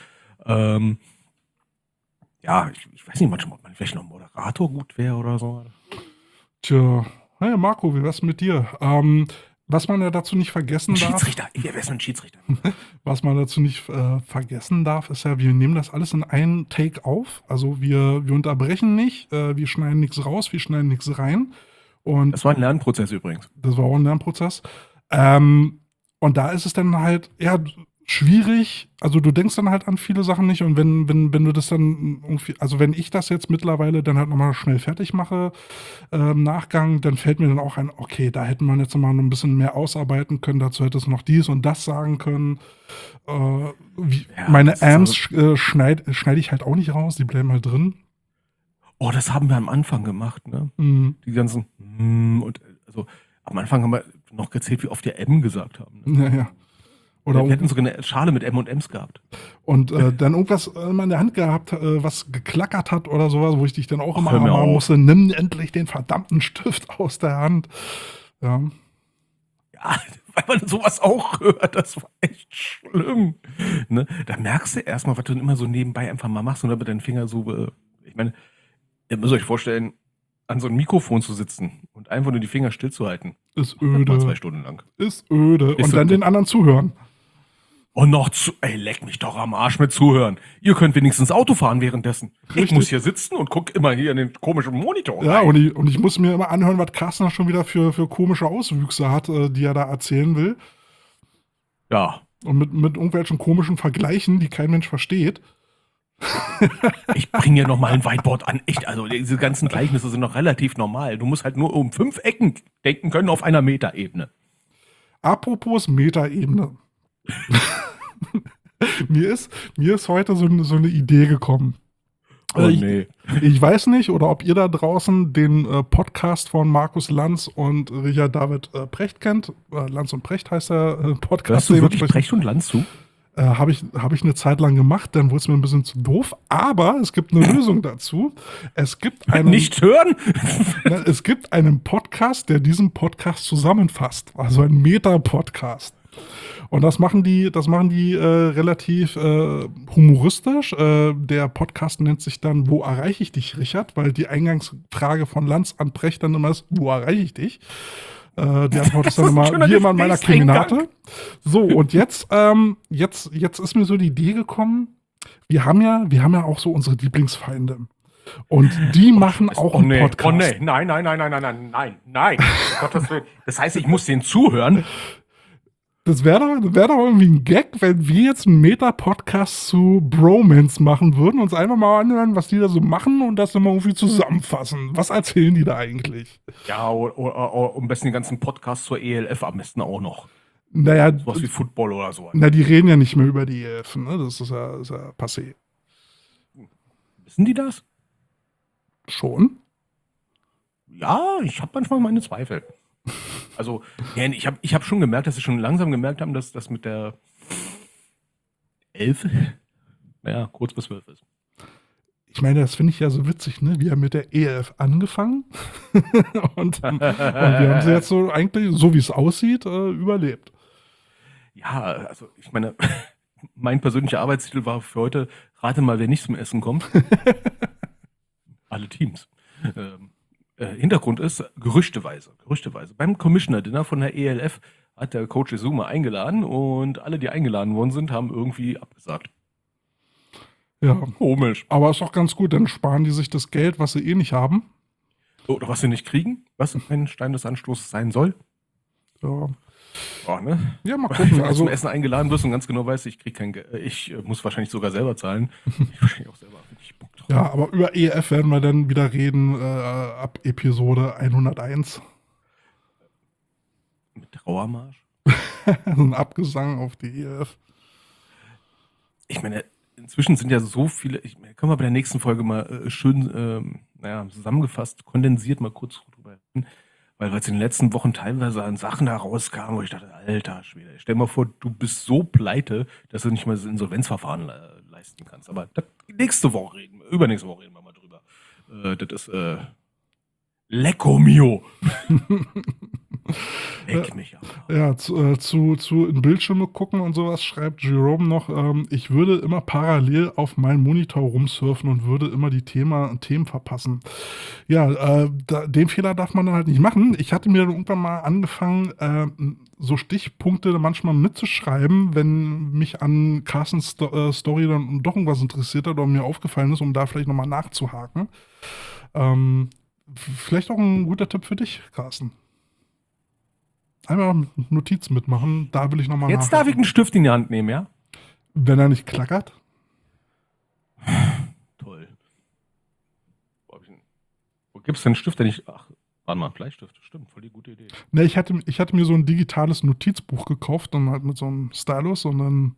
Ja, ich weiß nicht manchmal, ob man vielleicht noch Moderator gut wäre oder so. Tja, hey Marco, wie wär's mit dir? Was man ja dazu nicht vergessen Ein darf, Schiedsrichter. Wer ist ein Schiedsrichter? was man dazu nicht vergessen darf, ist ja, wir nehmen das alles in einen Take auf. Also wir unterbrechen nicht, wir schneiden nichts raus, wir schneiden nichts rein. Und Das war ein Lernprozess übrigens. das war auch ein Lernprozess. Und da ist es dann halt, ja, schwierig. Also du denkst dann halt an viele Sachen nicht. Und wenn du das dann irgendwie, also wenn ich das jetzt mittlerweile dann halt nochmal schnell fertig mache, im Nachgang, dann fällt mir dann auch ein, okay, da hätte man jetzt noch mal ein bisschen mehr ausarbeiten können. Dazu hätte es noch dies und das sagen können. Meine das ist Amps schneide ich halt auch nicht raus. Die bleiben halt drin. Oh, das haben wir am Anfang gemacht, ne? Mhm. Die ganzen und also am Anfang haben wir noch gezählt, wie oft wir M gesagt haben. Ne? Ja, ja. Oder Wir hätten sogar eine Schale mit M&M's gehabt. und dann irgendwas immer in der Hand gehabt, was geklackert hat oder sowas, wo ich dich dann auch immer hör mir ermahnen auf. musste, nimm endlich den verdammten Stift aus der Hand. Ja. Ja, weil man sowas auch hört, das war echt schlimm. Ne? Da merkst du erstmal, was du dann immer so nebenbei einfach mal machst und dann mit deinen Finger so, ich meine, ihr müsst euch vorstellen, an so einem Mikrofon zu sitzen und einfach nur die Finger stillzuhalten. Ist Mal öde. 2 Stunden lang. Ist öde. Ist Und dann so- den anderen zuhören. Und noch ey, leck mich doch am Arsch mit zuhören. Ihr könnt wenigstens Auto fahren währenddessen. Ich Richtig. muss hier sitzen und guck immer hier in den komischen Monitor. Ja, rein. und ich muss mir immer anhören, was Carsten schon wieder für komische Auswüchse hat, die er da erzählen will. Ja, Und mit irgendwelchen komischen Vergleichen, die kein Mensch versteht. ich bringe hier nochmal ein Whiteboard an. Echt, also diese ganzen Gleichnisse sind noch relativ normal. Du musst halt nur um 5 Ecken denken können auf einer Metaebene. Apropos Metaebene. mir ist heute so eine Idee gekommen. Oh ich, nee. ich weiß nicht, oder ob ihr da draußen den Podcast von Markus Lanz und Richard David Precht kennt. Lanz und Precht heißt der Podcast. Hörst du wirklich dementsprechend. Precht und Lanz zu? Habe ich eine Zeit lang gemacht, dann wurde es mir ein bisschen zu doof, aber es gibt eine Lösung dazu. Es gibt einen, Nicht hören? es gibt einen Podcast, der diesen Podcast zusammenfasst, also ein Meta-Podcast. Und das machen die relativ humoristisch. Der Podcast nennt sich dann Wo erreiche ich dich, Richard? Weil die Eingangsfrage von Lanz an Precht dann immer ist, wo erreiche ich dich? Die Antwort ist dann immer, schöner wie immer in meiner Gesprächseingang. Keminate. So, und jetzt ist mir so die Idee gekommen, wir haben ja auch so unsere Lieblingsfeinde. Und die machen auch einen Podcast. Oh nee, nein. Gottes Willen. Das heißt, ich muss denen zuhören. Das wäre doch irgendwie ein Gag, wenn wir jetzt einen Meta-Podcast zu Bromance machen würden, uns einfach mal anhören, was die da so machen und das dann mal irgendwie zusammenfassen. Was erzählen die da eigentlich? Ja, oder am besten den ganzen Podcast zur ELF am besten auch noch. Naja, Sowas wie Football oder so. die reden ja nicht mehr über die EF, ne? Das ist ja passé. Wissen die das? Schon? Ja, ich habe manchmal meine Zweifel. Also, ja, ich hab schon gemerkt, dass sie schon langsam gemerkt haben, dass das mit der 11, naja, kurz bis 12 ist. Ich meine, das finde ich ja so witzig, ne? Wir haben mit der EF angefangen und wir haben sie jetzt so eigentlich, so wie es aussieht, überlebt. Ja, also ich meine, mein persönlicher Arbeitstitel war für heute, rate mal, wer nicht zum Essen kommt. Alle Teams. Hintergrund ist, gerüchteweise. Beim Commissioner-Dinner von der ELF hat der Coach Izuma eingeladen und alle, die eingeladen worden sind, haben irgendwie abgesagt. Ja, Komisch. aber ist doch ganz gut, dann sparen die sich das Geld, was sie eh nicht haben. Oder was sie nicht kriegen, was ein Stein des Anstoßes sein soll. Ja, Oh, ne? ja mal Wenn gucken. du Also, zum Essen eingeladen wirst und ganz genau weißt, ich krieg kein Geld, ich muss wahrscheinlich sogar selber zahlen. Ich wahrscheinlich auch selber. Ich Bock drauf. ja, aber über EF werden wir dann wieder reden ab Episode 101. Mit Trauermarsch. Ein Abgesang auf die EF. Ich meine, inzwischen sind ja so viele, können wir bei der nächsten Folge mal schön, zusammengefasst, kondensiert mal kurz drüber reden, weil es in den letzten Wochen teilweise an Sachen da rauskam, wo ich dachte, alter Schwede, stell dir mal vor, du bist so pleite, dass du nicht mal das Insolvenzverfahren leisten kannst. Aber übernächste Woche reden wir mal drüber. Das ist Lecco mio. Leck mich ab. Ja, zu in Bildschirme gucken und sowas schreibt Jerome noch, ich würde immer parallel auf meinen Monitor rumsurfen und würde immer die Themen verpassen. Ja, den Fehler darf man dann halt nicht machen. Ich hatte mir dann irgendwann mal angefangen, so Stichpunkte manchmal mitzuschreiben, wenn mich an Carstens Story dann doch irgendwas interessiert hat oder mir aufgefallen ist, um da vielleicht nochmal nachzuhaken. Vielleicht auch ein guter Tipp für dich, Carsten. Einmal Notiz mitmachen, da will ich nochmal Jetzt darf ich einen Stift in die Hand nehmen, ja? Wenn er nicht klackert. Toll. Wo gibt's denn einen Stift, den ich... Ach, warte mal, Bleistift. Stimmt, voll die gute Idee. Ne, ich hatte mir so ein digitales Notizbuch gekauft und halt mit so einem Stylus und dann...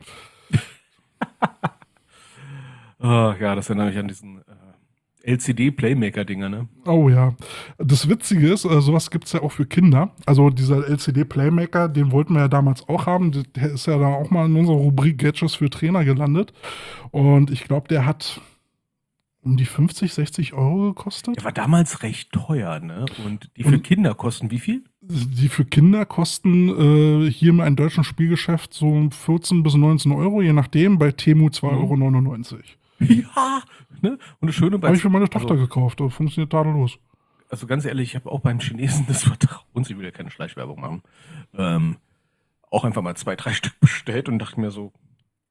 Ja, das erinnert mich an diesen LCD-Playmaker-Dinger, ne? Oh ja. Das Witzige ist, sowas gibt es ja auch für Kinder. Also dieser LCD-Playmaker, den wollten wir ja damals auch haben. Der ist ja da auch mal in unserer Rubrik Gadgets für Trainer gelandet. Und ich glaube, der hat um die 50, 60 Euro gekostet. Der war damals recht teuer, ne? Und die für Kinder kosten wie viel? Die für Kinder kosten hier in einem deutschen Spielgeschäft so 14 bis 19 Euro, je nachdem. Bei Temu 2,99 Euro. Ja, ne? Und das Schöne bei... Habe ich für meine Tochter gekauft. Das funktioniert tadellos. Also ganz ehrlich, ich habe auch beim Chinesen des Vertrauens, ich will ja keine Schleichwerbung machen, auch einfach mal 2, 3 Stück bestellt und dachte mir so,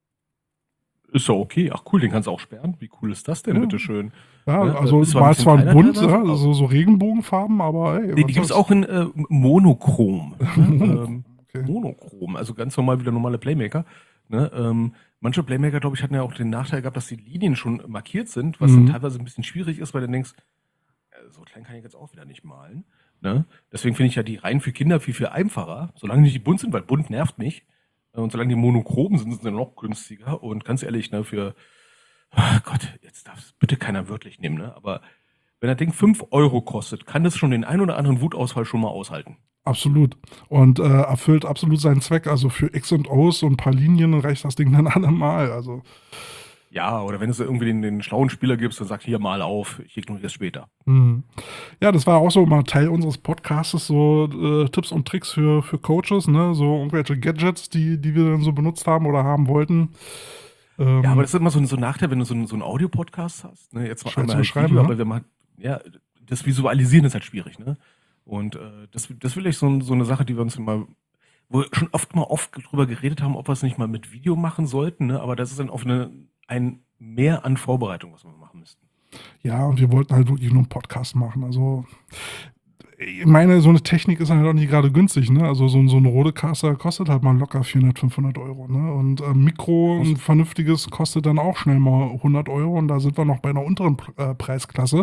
ist ja okay, ach cool, den kannst du auch sperren. Wie cool ist das denn, Ja. bitteschön? Ja, Ja, also ist war zwar kleiner bunt, teilweise, ja, so Regenbogenfarben, aber ey, Nee, was die gibt es soll's. auch in Monochrom. Ne? Okay. Monochrom, also ganz normal wie der normale Playmaker. Ne? Manche Playmaker, glaube ich, hatten ja auch den Nachteil gehabt, dass die Linien schon markiert sind, was dann teilweise ein bisschen schwierig ist, weil du denkst, so klein kann ich jetzt auch wieder nicht malen. Ne? Deswegen finde ich ja die Reihen für Kinder viel, viel einfacher, solange nicht die bunt sind, weil bunt nervt mich. Und solange die monochrom sind, sind sie noch günstiger. Und ganz ehrlich, ne, oh Gott, jetzt darf es bitte keiner wörtlich nehmen, ne? Aber wenn das Ding 5 Euro kostet, kann das schon den ein oder anderen Wutausfall schon mal aushalten. Absolut. Und erfüllt absolut seinen Zweck. Also für X und O's und ein paar Linien reicht das Ding dann allemal. Also Ja, oder wenn es irgendwie den schlauen Spieler gibst, dann sagt hier mal auf, ich ignoriere es später. ja, das war auch so mal Teil unseres Podcasts, so Tipps und Tricks für Coaches, ne? So irgendwelche Gadgets, die wir dann so benutzt haben oder haben wollten. Ja, aber das ist immer so ein Nachteil, wenn du so einen Audio-Podcast hast. Ne? Jetzt mal Schwer einmal zu halt beschreiben, Video, ne? aber wenn man, ja, das Visualisieren ist halt schwierig, ne? Und das ist vielleicht so eine Sache, die wir uns mal, wo wir schon oft drüber geredet haben, ob wir es nicht mal mit Video machen sollten, ne? Aber das ist dann auf ein Mehr an Vorbereitung, was wir machen müssten. Ja, und wir wollten halt wirklich nur einen Podcast machen. Also, ich meine, so eine Technik ist halt auch nicht gerade günstig, ne? Also so ein Rodecaster kostet halt mal locker 400, 500 Euro, ne? Und Mikro, ein vernünftiges, kostet dann auch schnell mal 100 Euro und da sind wir noch bei einer unteren Preisklasse.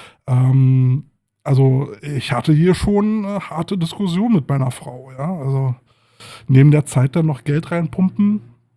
Also ich hatte hier schon eine harte Diskussion mit meiner Frau, ja? Also neben der Zeit dann noch Geld reinpumpen.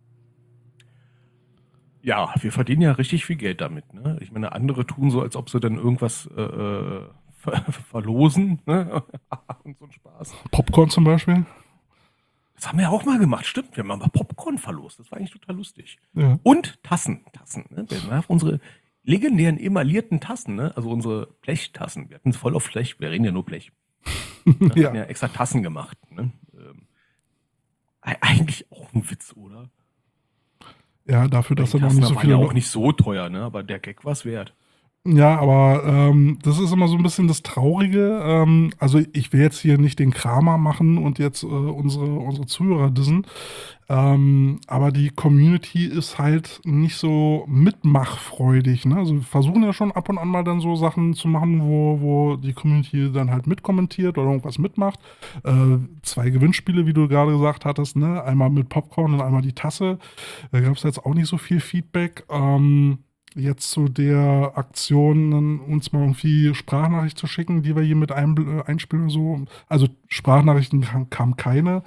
Ja, wir verdienen ja richtig viel Geld damit, ne? Ich meine, andere tun so, als ob sie dann irgendwas verlosen, ne? Und so ein Spaß. Popcorn zum Beispiel. Das haben wir ja auch mal gemacht, stimmt. Wir haben mal Popcorn verlost. Das war eigentlich total lustig. Ja. Und Tassen, ne? Wir haben unsere legendären emaillierten Tassen, ne? Also unsere Blechtassen. Wir hatten es voll auf Blech. Wir reden ja nur Blech. Wir Ja. haben ja extra Tassen gemacht, ne? Eigentlich auch ein Witz, oder? Ja, dafür, dass Die dann noch Tassen nicht so waren viele ja Leute. auch nicht so teuer, ne? Aber der Gag war es wert. Ja, aber das ist immer so ein bisschen das Traurige. Also ich will jetzt hier nicht den Kramer machen und jetzt unsere Zuhörer dissen. Aber die Community ist halt nicht so mitmachfreudig. Ne? Also wir versuchen ja schon ab und an mal dann so Sachen zu machen, wo die Community dann halt mitkommentiert oder irgendwas mitmacht. 2 Gewinnspiele, wie du gerade gesagt hattest, ne? Einmal mit Popcorn und einmal die Tasse. Da gab es jetzt auch nicht so viel Feedback. Jetzt zu der Aktion, uns mal irgendwie Sprachnachricht zu schicken, die wir hier mit einspielen oder so. Also Sprachnachrichten kam keine.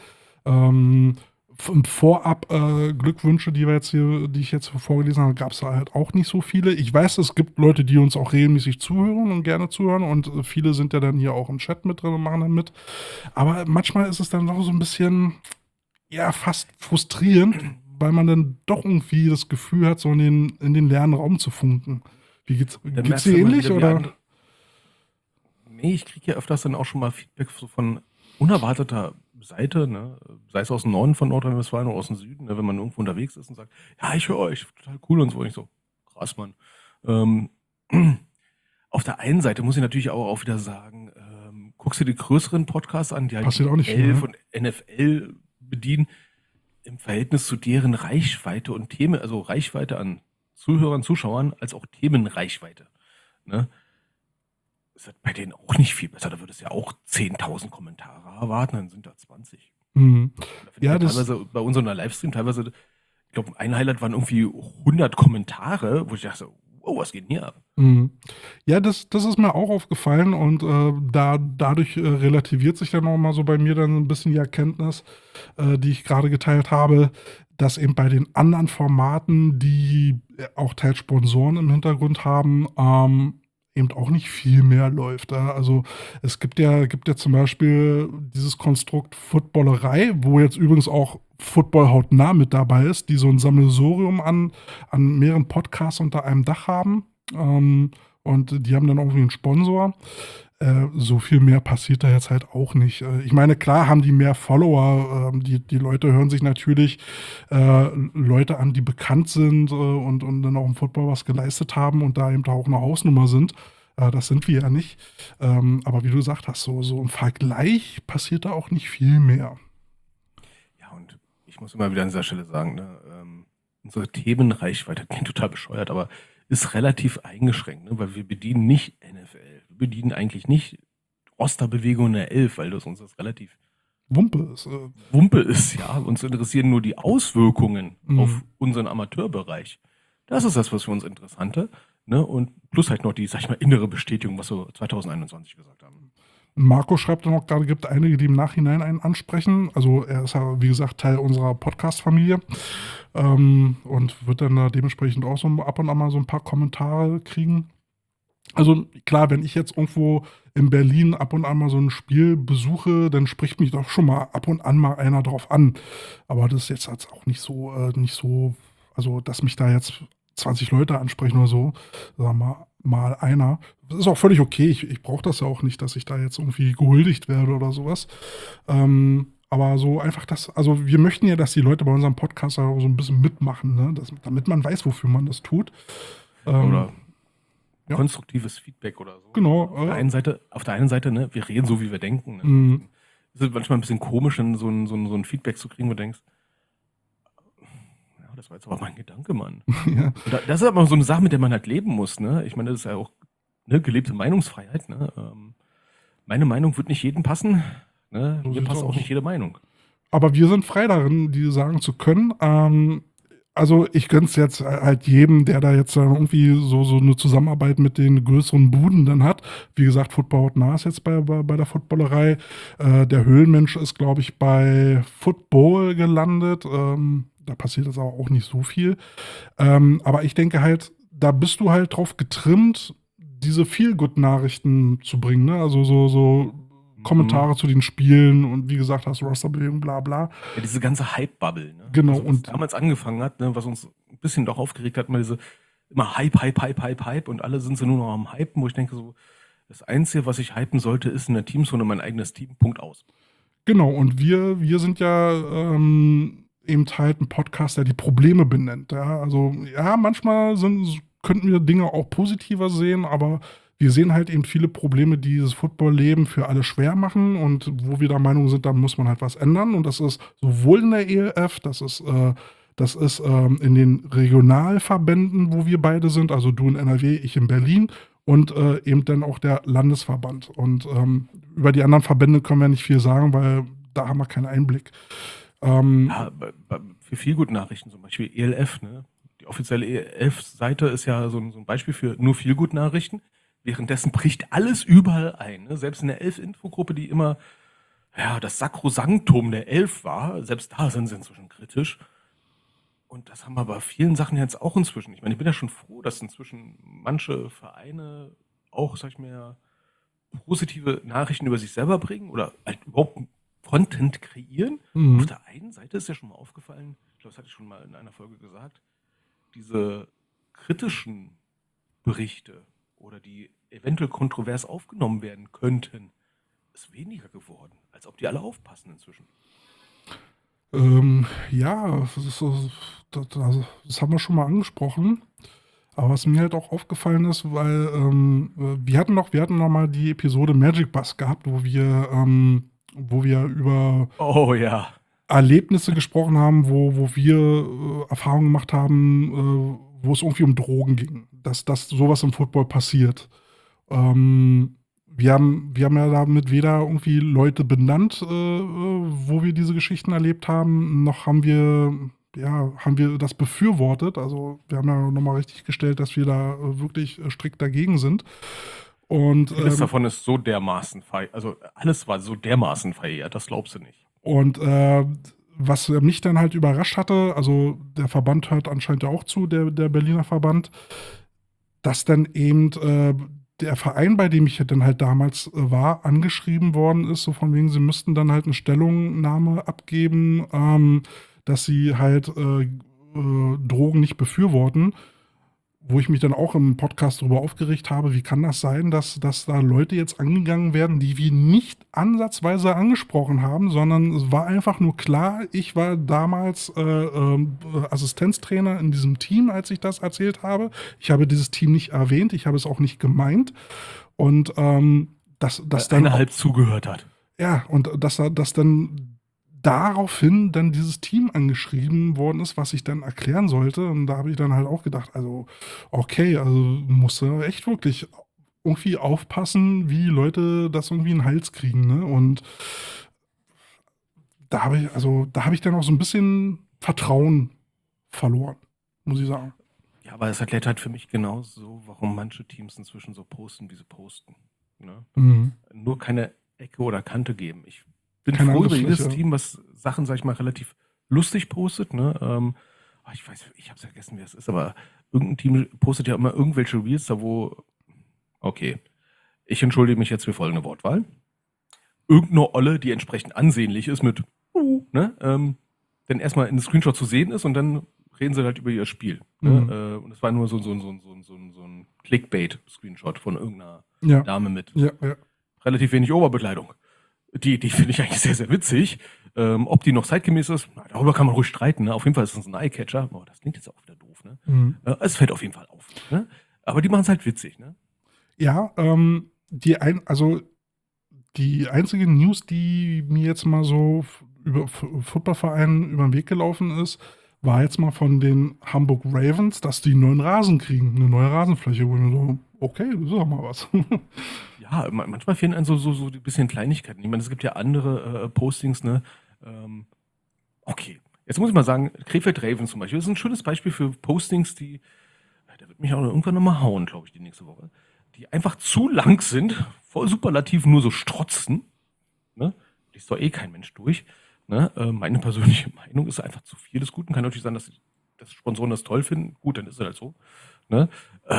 Vorab Glückwünsche, die ich jetzt vorgelesen habe, gab es halt auch nicht so viele. Ich weiß, es gibt Leute, die uns auch regelmäßig zuhören und gerne zuhören und viele sind ja dann hier auch im Chat mit drin und machen dann mit. Aber manchmal ist es dann doch so ein bisschen, ja, fast frustrierend, weil man dann doch irgendwie das Gefühl hat, so in den leeren Raum zu funken. Geht's merkst dir du immer ähnlich, wieder, wie oder? Nee, ich kriege ja öfters dann auch schon mal Feedback so von unerwarteter Seite, ne? Sei es aus dem Norden von Nordrhein-Westfalen oder aus dem Süden, ne? Wenn man irgendwo unterwegs ist und sagt, ja, ich höre euch, total cool und so. Und ich so, krass, Mann. Ähm, auf der einen Seite muss ich natürlich auch wieder sagen, guckst du die größeren Podcasts an, die halt Passiert auch nicht viel, Elf ne? und NFL bedienen, im Verhältnis zu deren Reichweite und Themen, also Reichweite an Zuhörern, Zuschauern, als auch Themenreichweite, ne? Ist das bei denen auch nicht viel besser. Da würdest du ja auch 10.000 Kommentare erwarten, dann sind da 20. Mhm. Da finde Ja, ich das, teilweise bei unserem Livestream teilweise, ich glaube, ein Highlight waren irgendwie 100 Kommentare, wo ich dachte, wow, was geht denn hier ab? Mhm. Ja, das ist mir auch aufgefallen und dadurch relativiert sich dann auch mal so bei mir dann ein bisschen die Erkenntnis, die ich gerade geteilt habe, dass eben bei den anderen Formaten, die auch teils Sponsoren im Hintergrund haben, eben auch nicht viel mehr läuft. Also es gibt ja zum Beispiel dieses Konstrukt Footballerei, wo jetzt übrigens auch Football hautnah mit dabei ist, die so ein Sammelsurium an mehreren Podcasts unter einem Dach haben. Und die haben dann auch irgendwie einen Sponsor. So viel mehr passiert da jetzt halt auch nicht. Ich meine, klar haben die mehr Follower. Die Leute hören sich natürlich Leute an, die bekannt sind und dann auch im Football was geleistet haben und da eben auch eine Hausnummer sind. Das sind wir ja nicht. Aber wie du gesagt hast, so im Vergleich passiert da auch nicht viel mehr. Ja, und ich muss immer wieder an dieser Stelle sagen, ne, unsere Themenreichweite klingt total bescheuert, aber ist relativ eingeschränkt, ne, weil wir bedienen nicht NFL. Wir bedienen eigentlich nicht Rosterbewegung in der Elf, weil das uns das relativ Wumpe ist. Wumpe ist, ja. Uns interessieren nur die Auswirkungen Mhm. auf unseren Amateurbereich. Das ist das, was für uns interessante. Ne? Und plus halt noch die, sag ich mal, innere Bestätigung, was wir 2021 gesagt haben. Marco schreibt dann auch gerade, gibt einige, die im Nachhinein einen ansprechen. Also er ist ja, wie gesagt, Teil unserer Podcast-Familie und wird dann da dementsprechend auch so ab und an mal so ein paar Kommentare kriegen. Also klar, wenn ich jetzt irgendwo in Berlin ab und an mal so ein Spiel besuche, dann spricht mich doch schon mal ab und an mal einer drauf an. Aber das ist jetzt halt auch nicht so, also dass mich da jetzt 20 Leute ansprechen oder so, sagen wir mal einer. Das ist auch völlig okay. Ich brauche das ja auch nicht, dass ich da jetzt irgendwie gehuldigt werde oder sowas. Aber so einfach das, also wir möchten ja, dass die Leute bei unserem Podcast auch so ein bisschen mitmachen, ne? Damit man weiß, wofür man das tut. Oder ja. konstruktives Feedback oder so. Genau. Auf der einen Seite, ne, wir reden so, wie wir denken. Ne? Mhm. Es ist manchmal ein bisschen komisch, dann so ein Feedback zu kriegen, wo du denkst, ja, das war jetzt aber mein Gedanke, Mann. Ja. Und das ist aber so eine Sache, mit der man halt leben muss. Ne? Ich meine, das ist ja auch eine gelebte Meinungsfreiheit. Ne? Meine Meinung wird nicht jedem passen. Ne? So Mir sieht's passt auch aus. nicht jede Meinung. Aber wir sind frei darin, die sagen zu können. Also ich gönn's jetzt halt jedem, der da jetzt irgendwie so eine Zusammenarbeit mit den größeren Buden dann hat. Wie gesagt, Football hautnah ist jetzt bei der Footballerei. Der Höhlenmensch ist, glaube ich, bei Football gelandet. Da passiert jetzt aber auch nicht so viel. Aber ich denke halt, da bist du halt drauf getrimmt, diese Feel-Good-Nachrichten zu bringen. Ne? Also so Kommentare zu den Spielen und wie gesagt, hast Rosterbewegung, bla bla. Ja, diese ganze Hype-Bubble. Ne? Genau, Also, was und damals angefangen hat, ne, was uns ein bisschen doch aufgeregt hat, mal immer Hype und alle sind so nur noch am Hypen, wo ich denke so, das Einzige, was ich hypen sollte, ist in der Teamzone mein eigenes Team, Punkt aus. genau, und wir sind ja eben halt ein Podcast, der die Probleme benennt. Ja? Also ja, manchmal könnten wir Dinge auch positiver sehen, aber wir sehen halt eben viele Probleme, die dieses Football-Leben für alle schwer machen und wo wir der Meinung sind, da muss man halt was ändern. Und das ist sowohl in der ELF, das ist in den Regionalverbänden, wo wir beide sind, also du in NRW, ich in Berlin und eben dann auch der Landesverband. Und über die anderen Verbände können wir nicht viel sagen, weil da haben wir keinen Einblick. Ja, für viel gute Nachrichten, zum Beispiel ELF, ne? Die offizielle ELF-Seite ist ja so ein Beispiel für nur viel gute Nachrichten. Währenddessen bricht alles überall ein. Ne? Selbst in der Elf-Infogruppe, die immer ja, das Sakrosanktum der Elf war, selbst da sind sie inzwischen kritisch. Und das haben wir bei vielen Sachen jetzt auch inzwischen. Ich meine, ich bin ja schon froh, dass inzwischen manche Vereine auch, sag ich mal, positive Nachrichten über sich selber bringen oder halt überhaupt Content kreieren. Mhm. Auf der einen Seite ist ja schon mal aufgefallen, ich glaube, das hatte ich schon mal in einer Folge gesagt, diese kritischen Berichte oder die eventuell kontrovers aufgenommen werden könnten, ist weniger geworden. Als ob die alle aufpassen inzwischen. Ja, das ist so, das haben wir schon mal angesprochen. Aber was mir halt auch aufgefallen ist, weil wir hatten noch mal die Episode Magic Bus gehabt, wo wir über Oh ja. Erlebnisse gesprochen haben, wo wir Erfahrungen gemacht haben, wo es irgendwie um Drogen ging, dass sowas im Football passiert. Wir haben ja damit weder irgendwie Leute benannt, wo wir diese Geschichten erlebt haben, noch haben wir das befürwortet. Also wir haben ja nochmal richtig gestellt, dass wir da wirklich strikt dagegen sind. Und Vieles davon ist so dermaßen verjährt. Also alles war so dermaßen verjährt, das glaubst du nicht. Und was mich dann halt überrascht hatte, also der Verband hört anscheinend ja auch zu, der Berliner Verband, dass dann eben der Verein, bei dem ich dann halt damals war, angeschrieben worden ist, so von wegen, sie müssten dann halt eine Stellungnahme abgeben, dass sie halt Drogen nicht befürworten. Wo ich mich dann auch im Podcast darüber aufgeregt habe, wie kann das sein, dass da Leute jetzt angegangen werden, die wir nicht ansatzweise angesprochen haben, sondern es war einfach nur klar, ich war damals Assistenztrainer in diesem Team, als ich das erzählt habe. Ich habe dieses Team nicht erwähnt, ich habe es auch nicht gemeint. Und dass dann Einer halb zugehört hat. ja, und dass dann daraufhin dann dieses Team angeschrieben worden ist, was ich dann erklären sollte. Und da habe ich dann halt auch gedacht, also okay, also musst du echt wirklich irgendwie aufpassen, wie die Leute das irgendwie in den Hals kriegen, ne? Und da habe ich dann auch so ein bisschen Vertrauen verloren, muss ich sagen. Ja, aber es erklärt halt für mich genauso, warum manche Teams inzwischen so posten, wie sie posten. Ne? Mhm. Nur keine Ecke oder Kante geben. Ich bin Keine froh über jedes Angriffsfläche. Team, was Sachen, sag ich mal, relativ lustig postet. Ne? Ich weiß, ich habe vergessen, wer es ist, aber irgendein Team postet ja immer irgendwelche Reels, da wo, okay, ich entschuldige mich jetzt für folgende Wortwahl. Irgendeine Olle, die entsprechend ansehnlich ist mit, ne, dann erstmal in den Screenshot zu sehen ist und dann reden sie halt über ihr Spiel. Mhm. Ne? Und es war nur so ein Clickbait-Screenshot von irgendeiner Ja. Dame mit Ja. relativ wenig Oberbekleidung. Die finde ich eigentlich sehr, sehr witzig. Ob die noch zeitgemäß ist, na, darüber kann man ruhig streiten. Ne? Auf jeden Fall ist es ein Eyecatcher. Oh, das klingt jetzt auch wieder doof. Ne? Mhm. Es fällt auf jeden Fall auf. Ne? Aber die machen es halt witzig. Ne? Ja, die einzige News, die mir jetzt mal so über Footballvereinen über den Weg gelaufen ist, war jetzt mal von den Hamburg Ravens, dass die einen neuen Rasen kriegen, eine neue Rasenfläche, wo ich mir so, okay, das ist doch mal was. Ja, manchmal fehlen einem so die bisschen Kleinigkeiten. Ich meine, es gibt ja andere Postings, ne? Okay, jetzt muss ich mal sagen, Krefeld Ravens zum Beispiel, das ist ein schönes Beispiel für Postings, der wird mich auch irgendwann nochmal hauen, glaube ich, die nächste Woche, die einfach zu lang sind, voll superlativ nur so strotzen, ne? Liest doch eh kein Mensch durch, ne? Meine persönliche Meinung ist einfach zu viel des Guten. Kann natürlich sein, dass Sponsoren das toll finden. Gut, dann ist es halt so, ne?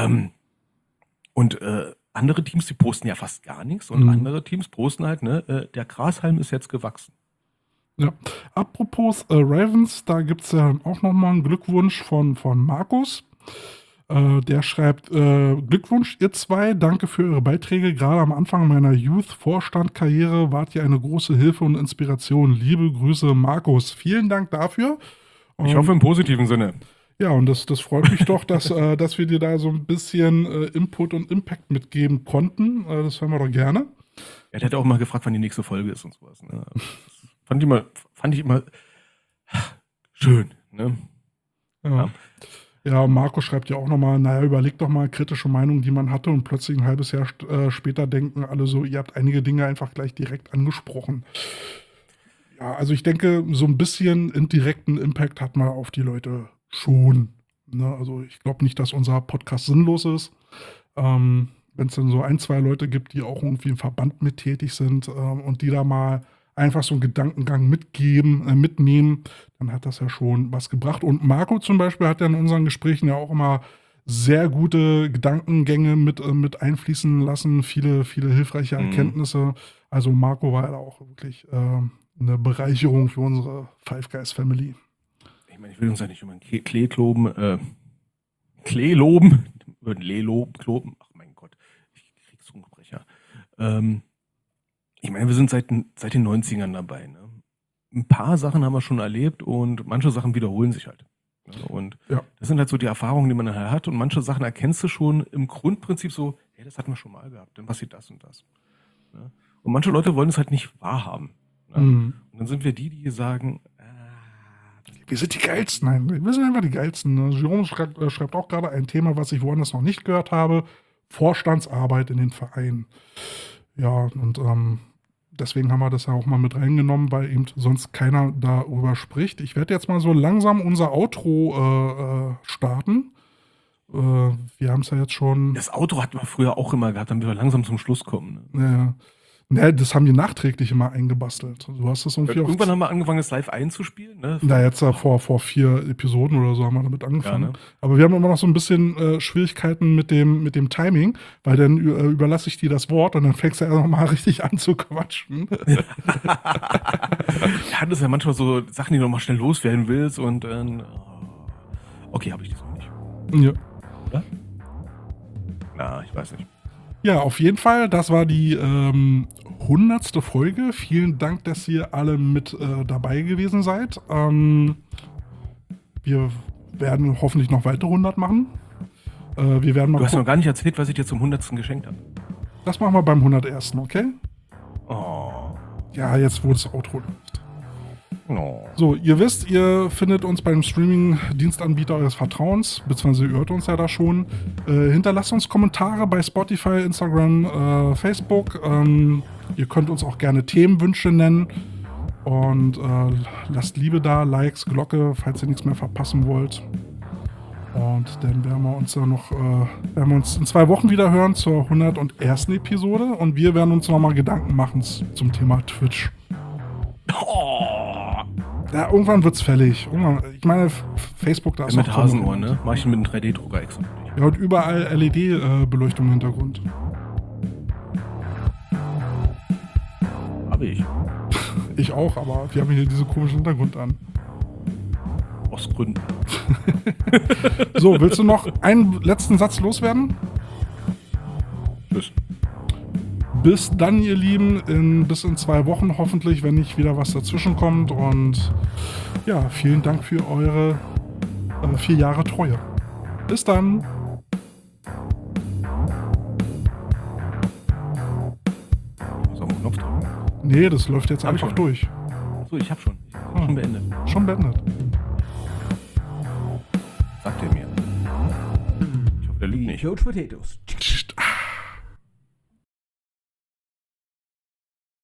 Und andere Teams, die posten ja fast gar nichts und andere Teams posten halt, ne, der Grashalm ist jetzt gewachsen. Ja. Apropos Ravens, da gibt es ja auch nochmal einen Glückwunsch von Markus. Der schreibt, Glückwunsch ihr zwei, danke für eure Beiträge. Gerade am Anfang meiner Youth-Vorstand-Karriere wart ihr eine große Hilfe und Inspiration. Liebe Grüße, Markus. Vielen Dank dafür. Ich hoffe im positiven Sinne. Ja, und das freut mich doch, dass wir dir da so ein bisschen Input und Impact mitgeben konnten. Das hören wir doch gerne. Er hätte auch mal gefragt, wann die nächste Folge ist und sowas. Ne? Fand ich immer schön. Ne? Ja, Marco schreibt ja auch nochmal, naja, überleg doch mal kritische Meinungen, die man hatte und plötzlich ein halbes Jahr später denken alle so, ihr habt einige Dinge einfach gleich direkt angesprochen. Ja, also ich denke, so ein bisschen indirekten Impact hat man auf die Leute schon. Ne? Also ich glaube nicht, dass unser Podcast sinnlos ist. Wenn es dann so ein, zwei Leute gibt, die auch irgendwie im Verband mit tätig sind und die da mal einfach so einen Gedankengang mitnehmen, dann hat das ja schon was gebracht. Und Marco zum Beispiel hat ja in unseren Gesprächen ja auch immer sehr gute Gedankengänge mit einfließen lassen, viele, viele hilfreiche Erkenntnisse. Also Marco war ja auch wirklich eine Bereicherung für unsere Five Guys Family. Ich meine, ich will uns ja nicht über einen Klee loben. Ach mein Gott, ich krieg Zungenbrecher. Ich Ich meine, wir sind seit den 90ern dabei. Ne? Ein paar Sachen haben wir schon erlebt und manche Sachen wiederholen sich halt. Ne? Und Ja. das sind halt so die Erfahrungen, die man dann halt hat. Und manche Sachen erkennst du schon im Grundprinzip so, hey, das hatten wir schon mal gehabt, dann passiert das und das. Ne? Und manche Leute wollen es halt nicht wahrhaben. Ne? Mhm. Und dann sind wir die sagen, Wir sind die Geilsten. Nein, wir sind einfach die Geilsten. Ne? Jerome schreibt auch gerade ein Thema, was ich woanders noch nicht gehört habe. Vorstandsarbeit in den Vereinen. Ja, und deswegen haben wir das ja auch mal mit reingenommen, weil eben sonst keiner darüber spricht. Ich werde jetzt mal so langsam unser Outro starten. Wir haben es ja jetzt schon. das Auto hatten wir früher auch immer gehabt, damit wir langsam zum Schluss kommen. Ne? Ne, das haben die nachträglich immer eingebastelt. Du hast das irgendwie Irgendwann haben wir angefangen, das live einzuspielen. Ne? Na, jetzt vor 4 Episoden oder so haben wir damit angefangen. Ja, ne? Aber wir haben immer noch so ein bisschen Schwierigkeiten mit dem Timing, weil dann überlasse ich dir das Wort und dann fängst du ja nochmal richtig an zu quatschen. Ja, das ist ja manchmal so Sachen, die du nochmal schnell loswerden willst und dann. Okay, habe ich das noch nicht. Ja. Oder? Na, ich weiß nicht. Ja, auf jeden Fall, das war die 100. Folge. Vielen Dank, dass ihr alle mit dabei gewesen seid. Wir werden hoffentlich noch weitere 100 machen. Wir werden mal Du hast gucken. noch gar nicht erzählt, was ich dir zum 100. geschenkt habe. Das machen wir beim 101., okay? Oh. Ja, jetzt wo das Outro läuft. Oh. So, ihr wisst, ihr findet uns beim Streaming-Dienstanbieter eures Vertrauens, beziehungsweise ihr hört uns ja da schon. Hinterlasst uns Kommentare bei Spotify, Instagram, Facebook. Ihr könnt uns auch gerne Themenwünsche nennen. Und lasst Liebe da, Likes, Glocke, falls ihr nichts mehr verpassen wollt. Und dann werden wir uns in 2 Wochen wieder hören zur 101. Episode. Und wir werden uns nochmal Gedanken machen zum Thema Twitch. Ja, irgendwann wird's fällig. Ich meine, Facebook, da ist Mit noch Hasenohren, ne? Mach ich mit einem 3D-Drucker extra. Ja, und überall LED-Beleuchtung im Hintergrund. Habe ich. Ich auch, aber wir haben hier diesen komischen Hintergrund an. Aus Gründen. So, willst du noch einen letzten Satz loswerden? Tschüss. Bis dann, ihr Lieben, bis in 2 Wochen hoffentlich, wenn nicht wieder was dazwischen kommt. Und ja, vielen Dank für eure 4 Jahre Treue. Bis dann. Muss auf den Knopf drücken. Nee, das läuft jetzt Hab ich einfach schon. durch. So, ich hab schon. Schon beendet. Schon beendet. Sagt er mir. Ich hoffe, der lügt nicht. Coach Potatoes.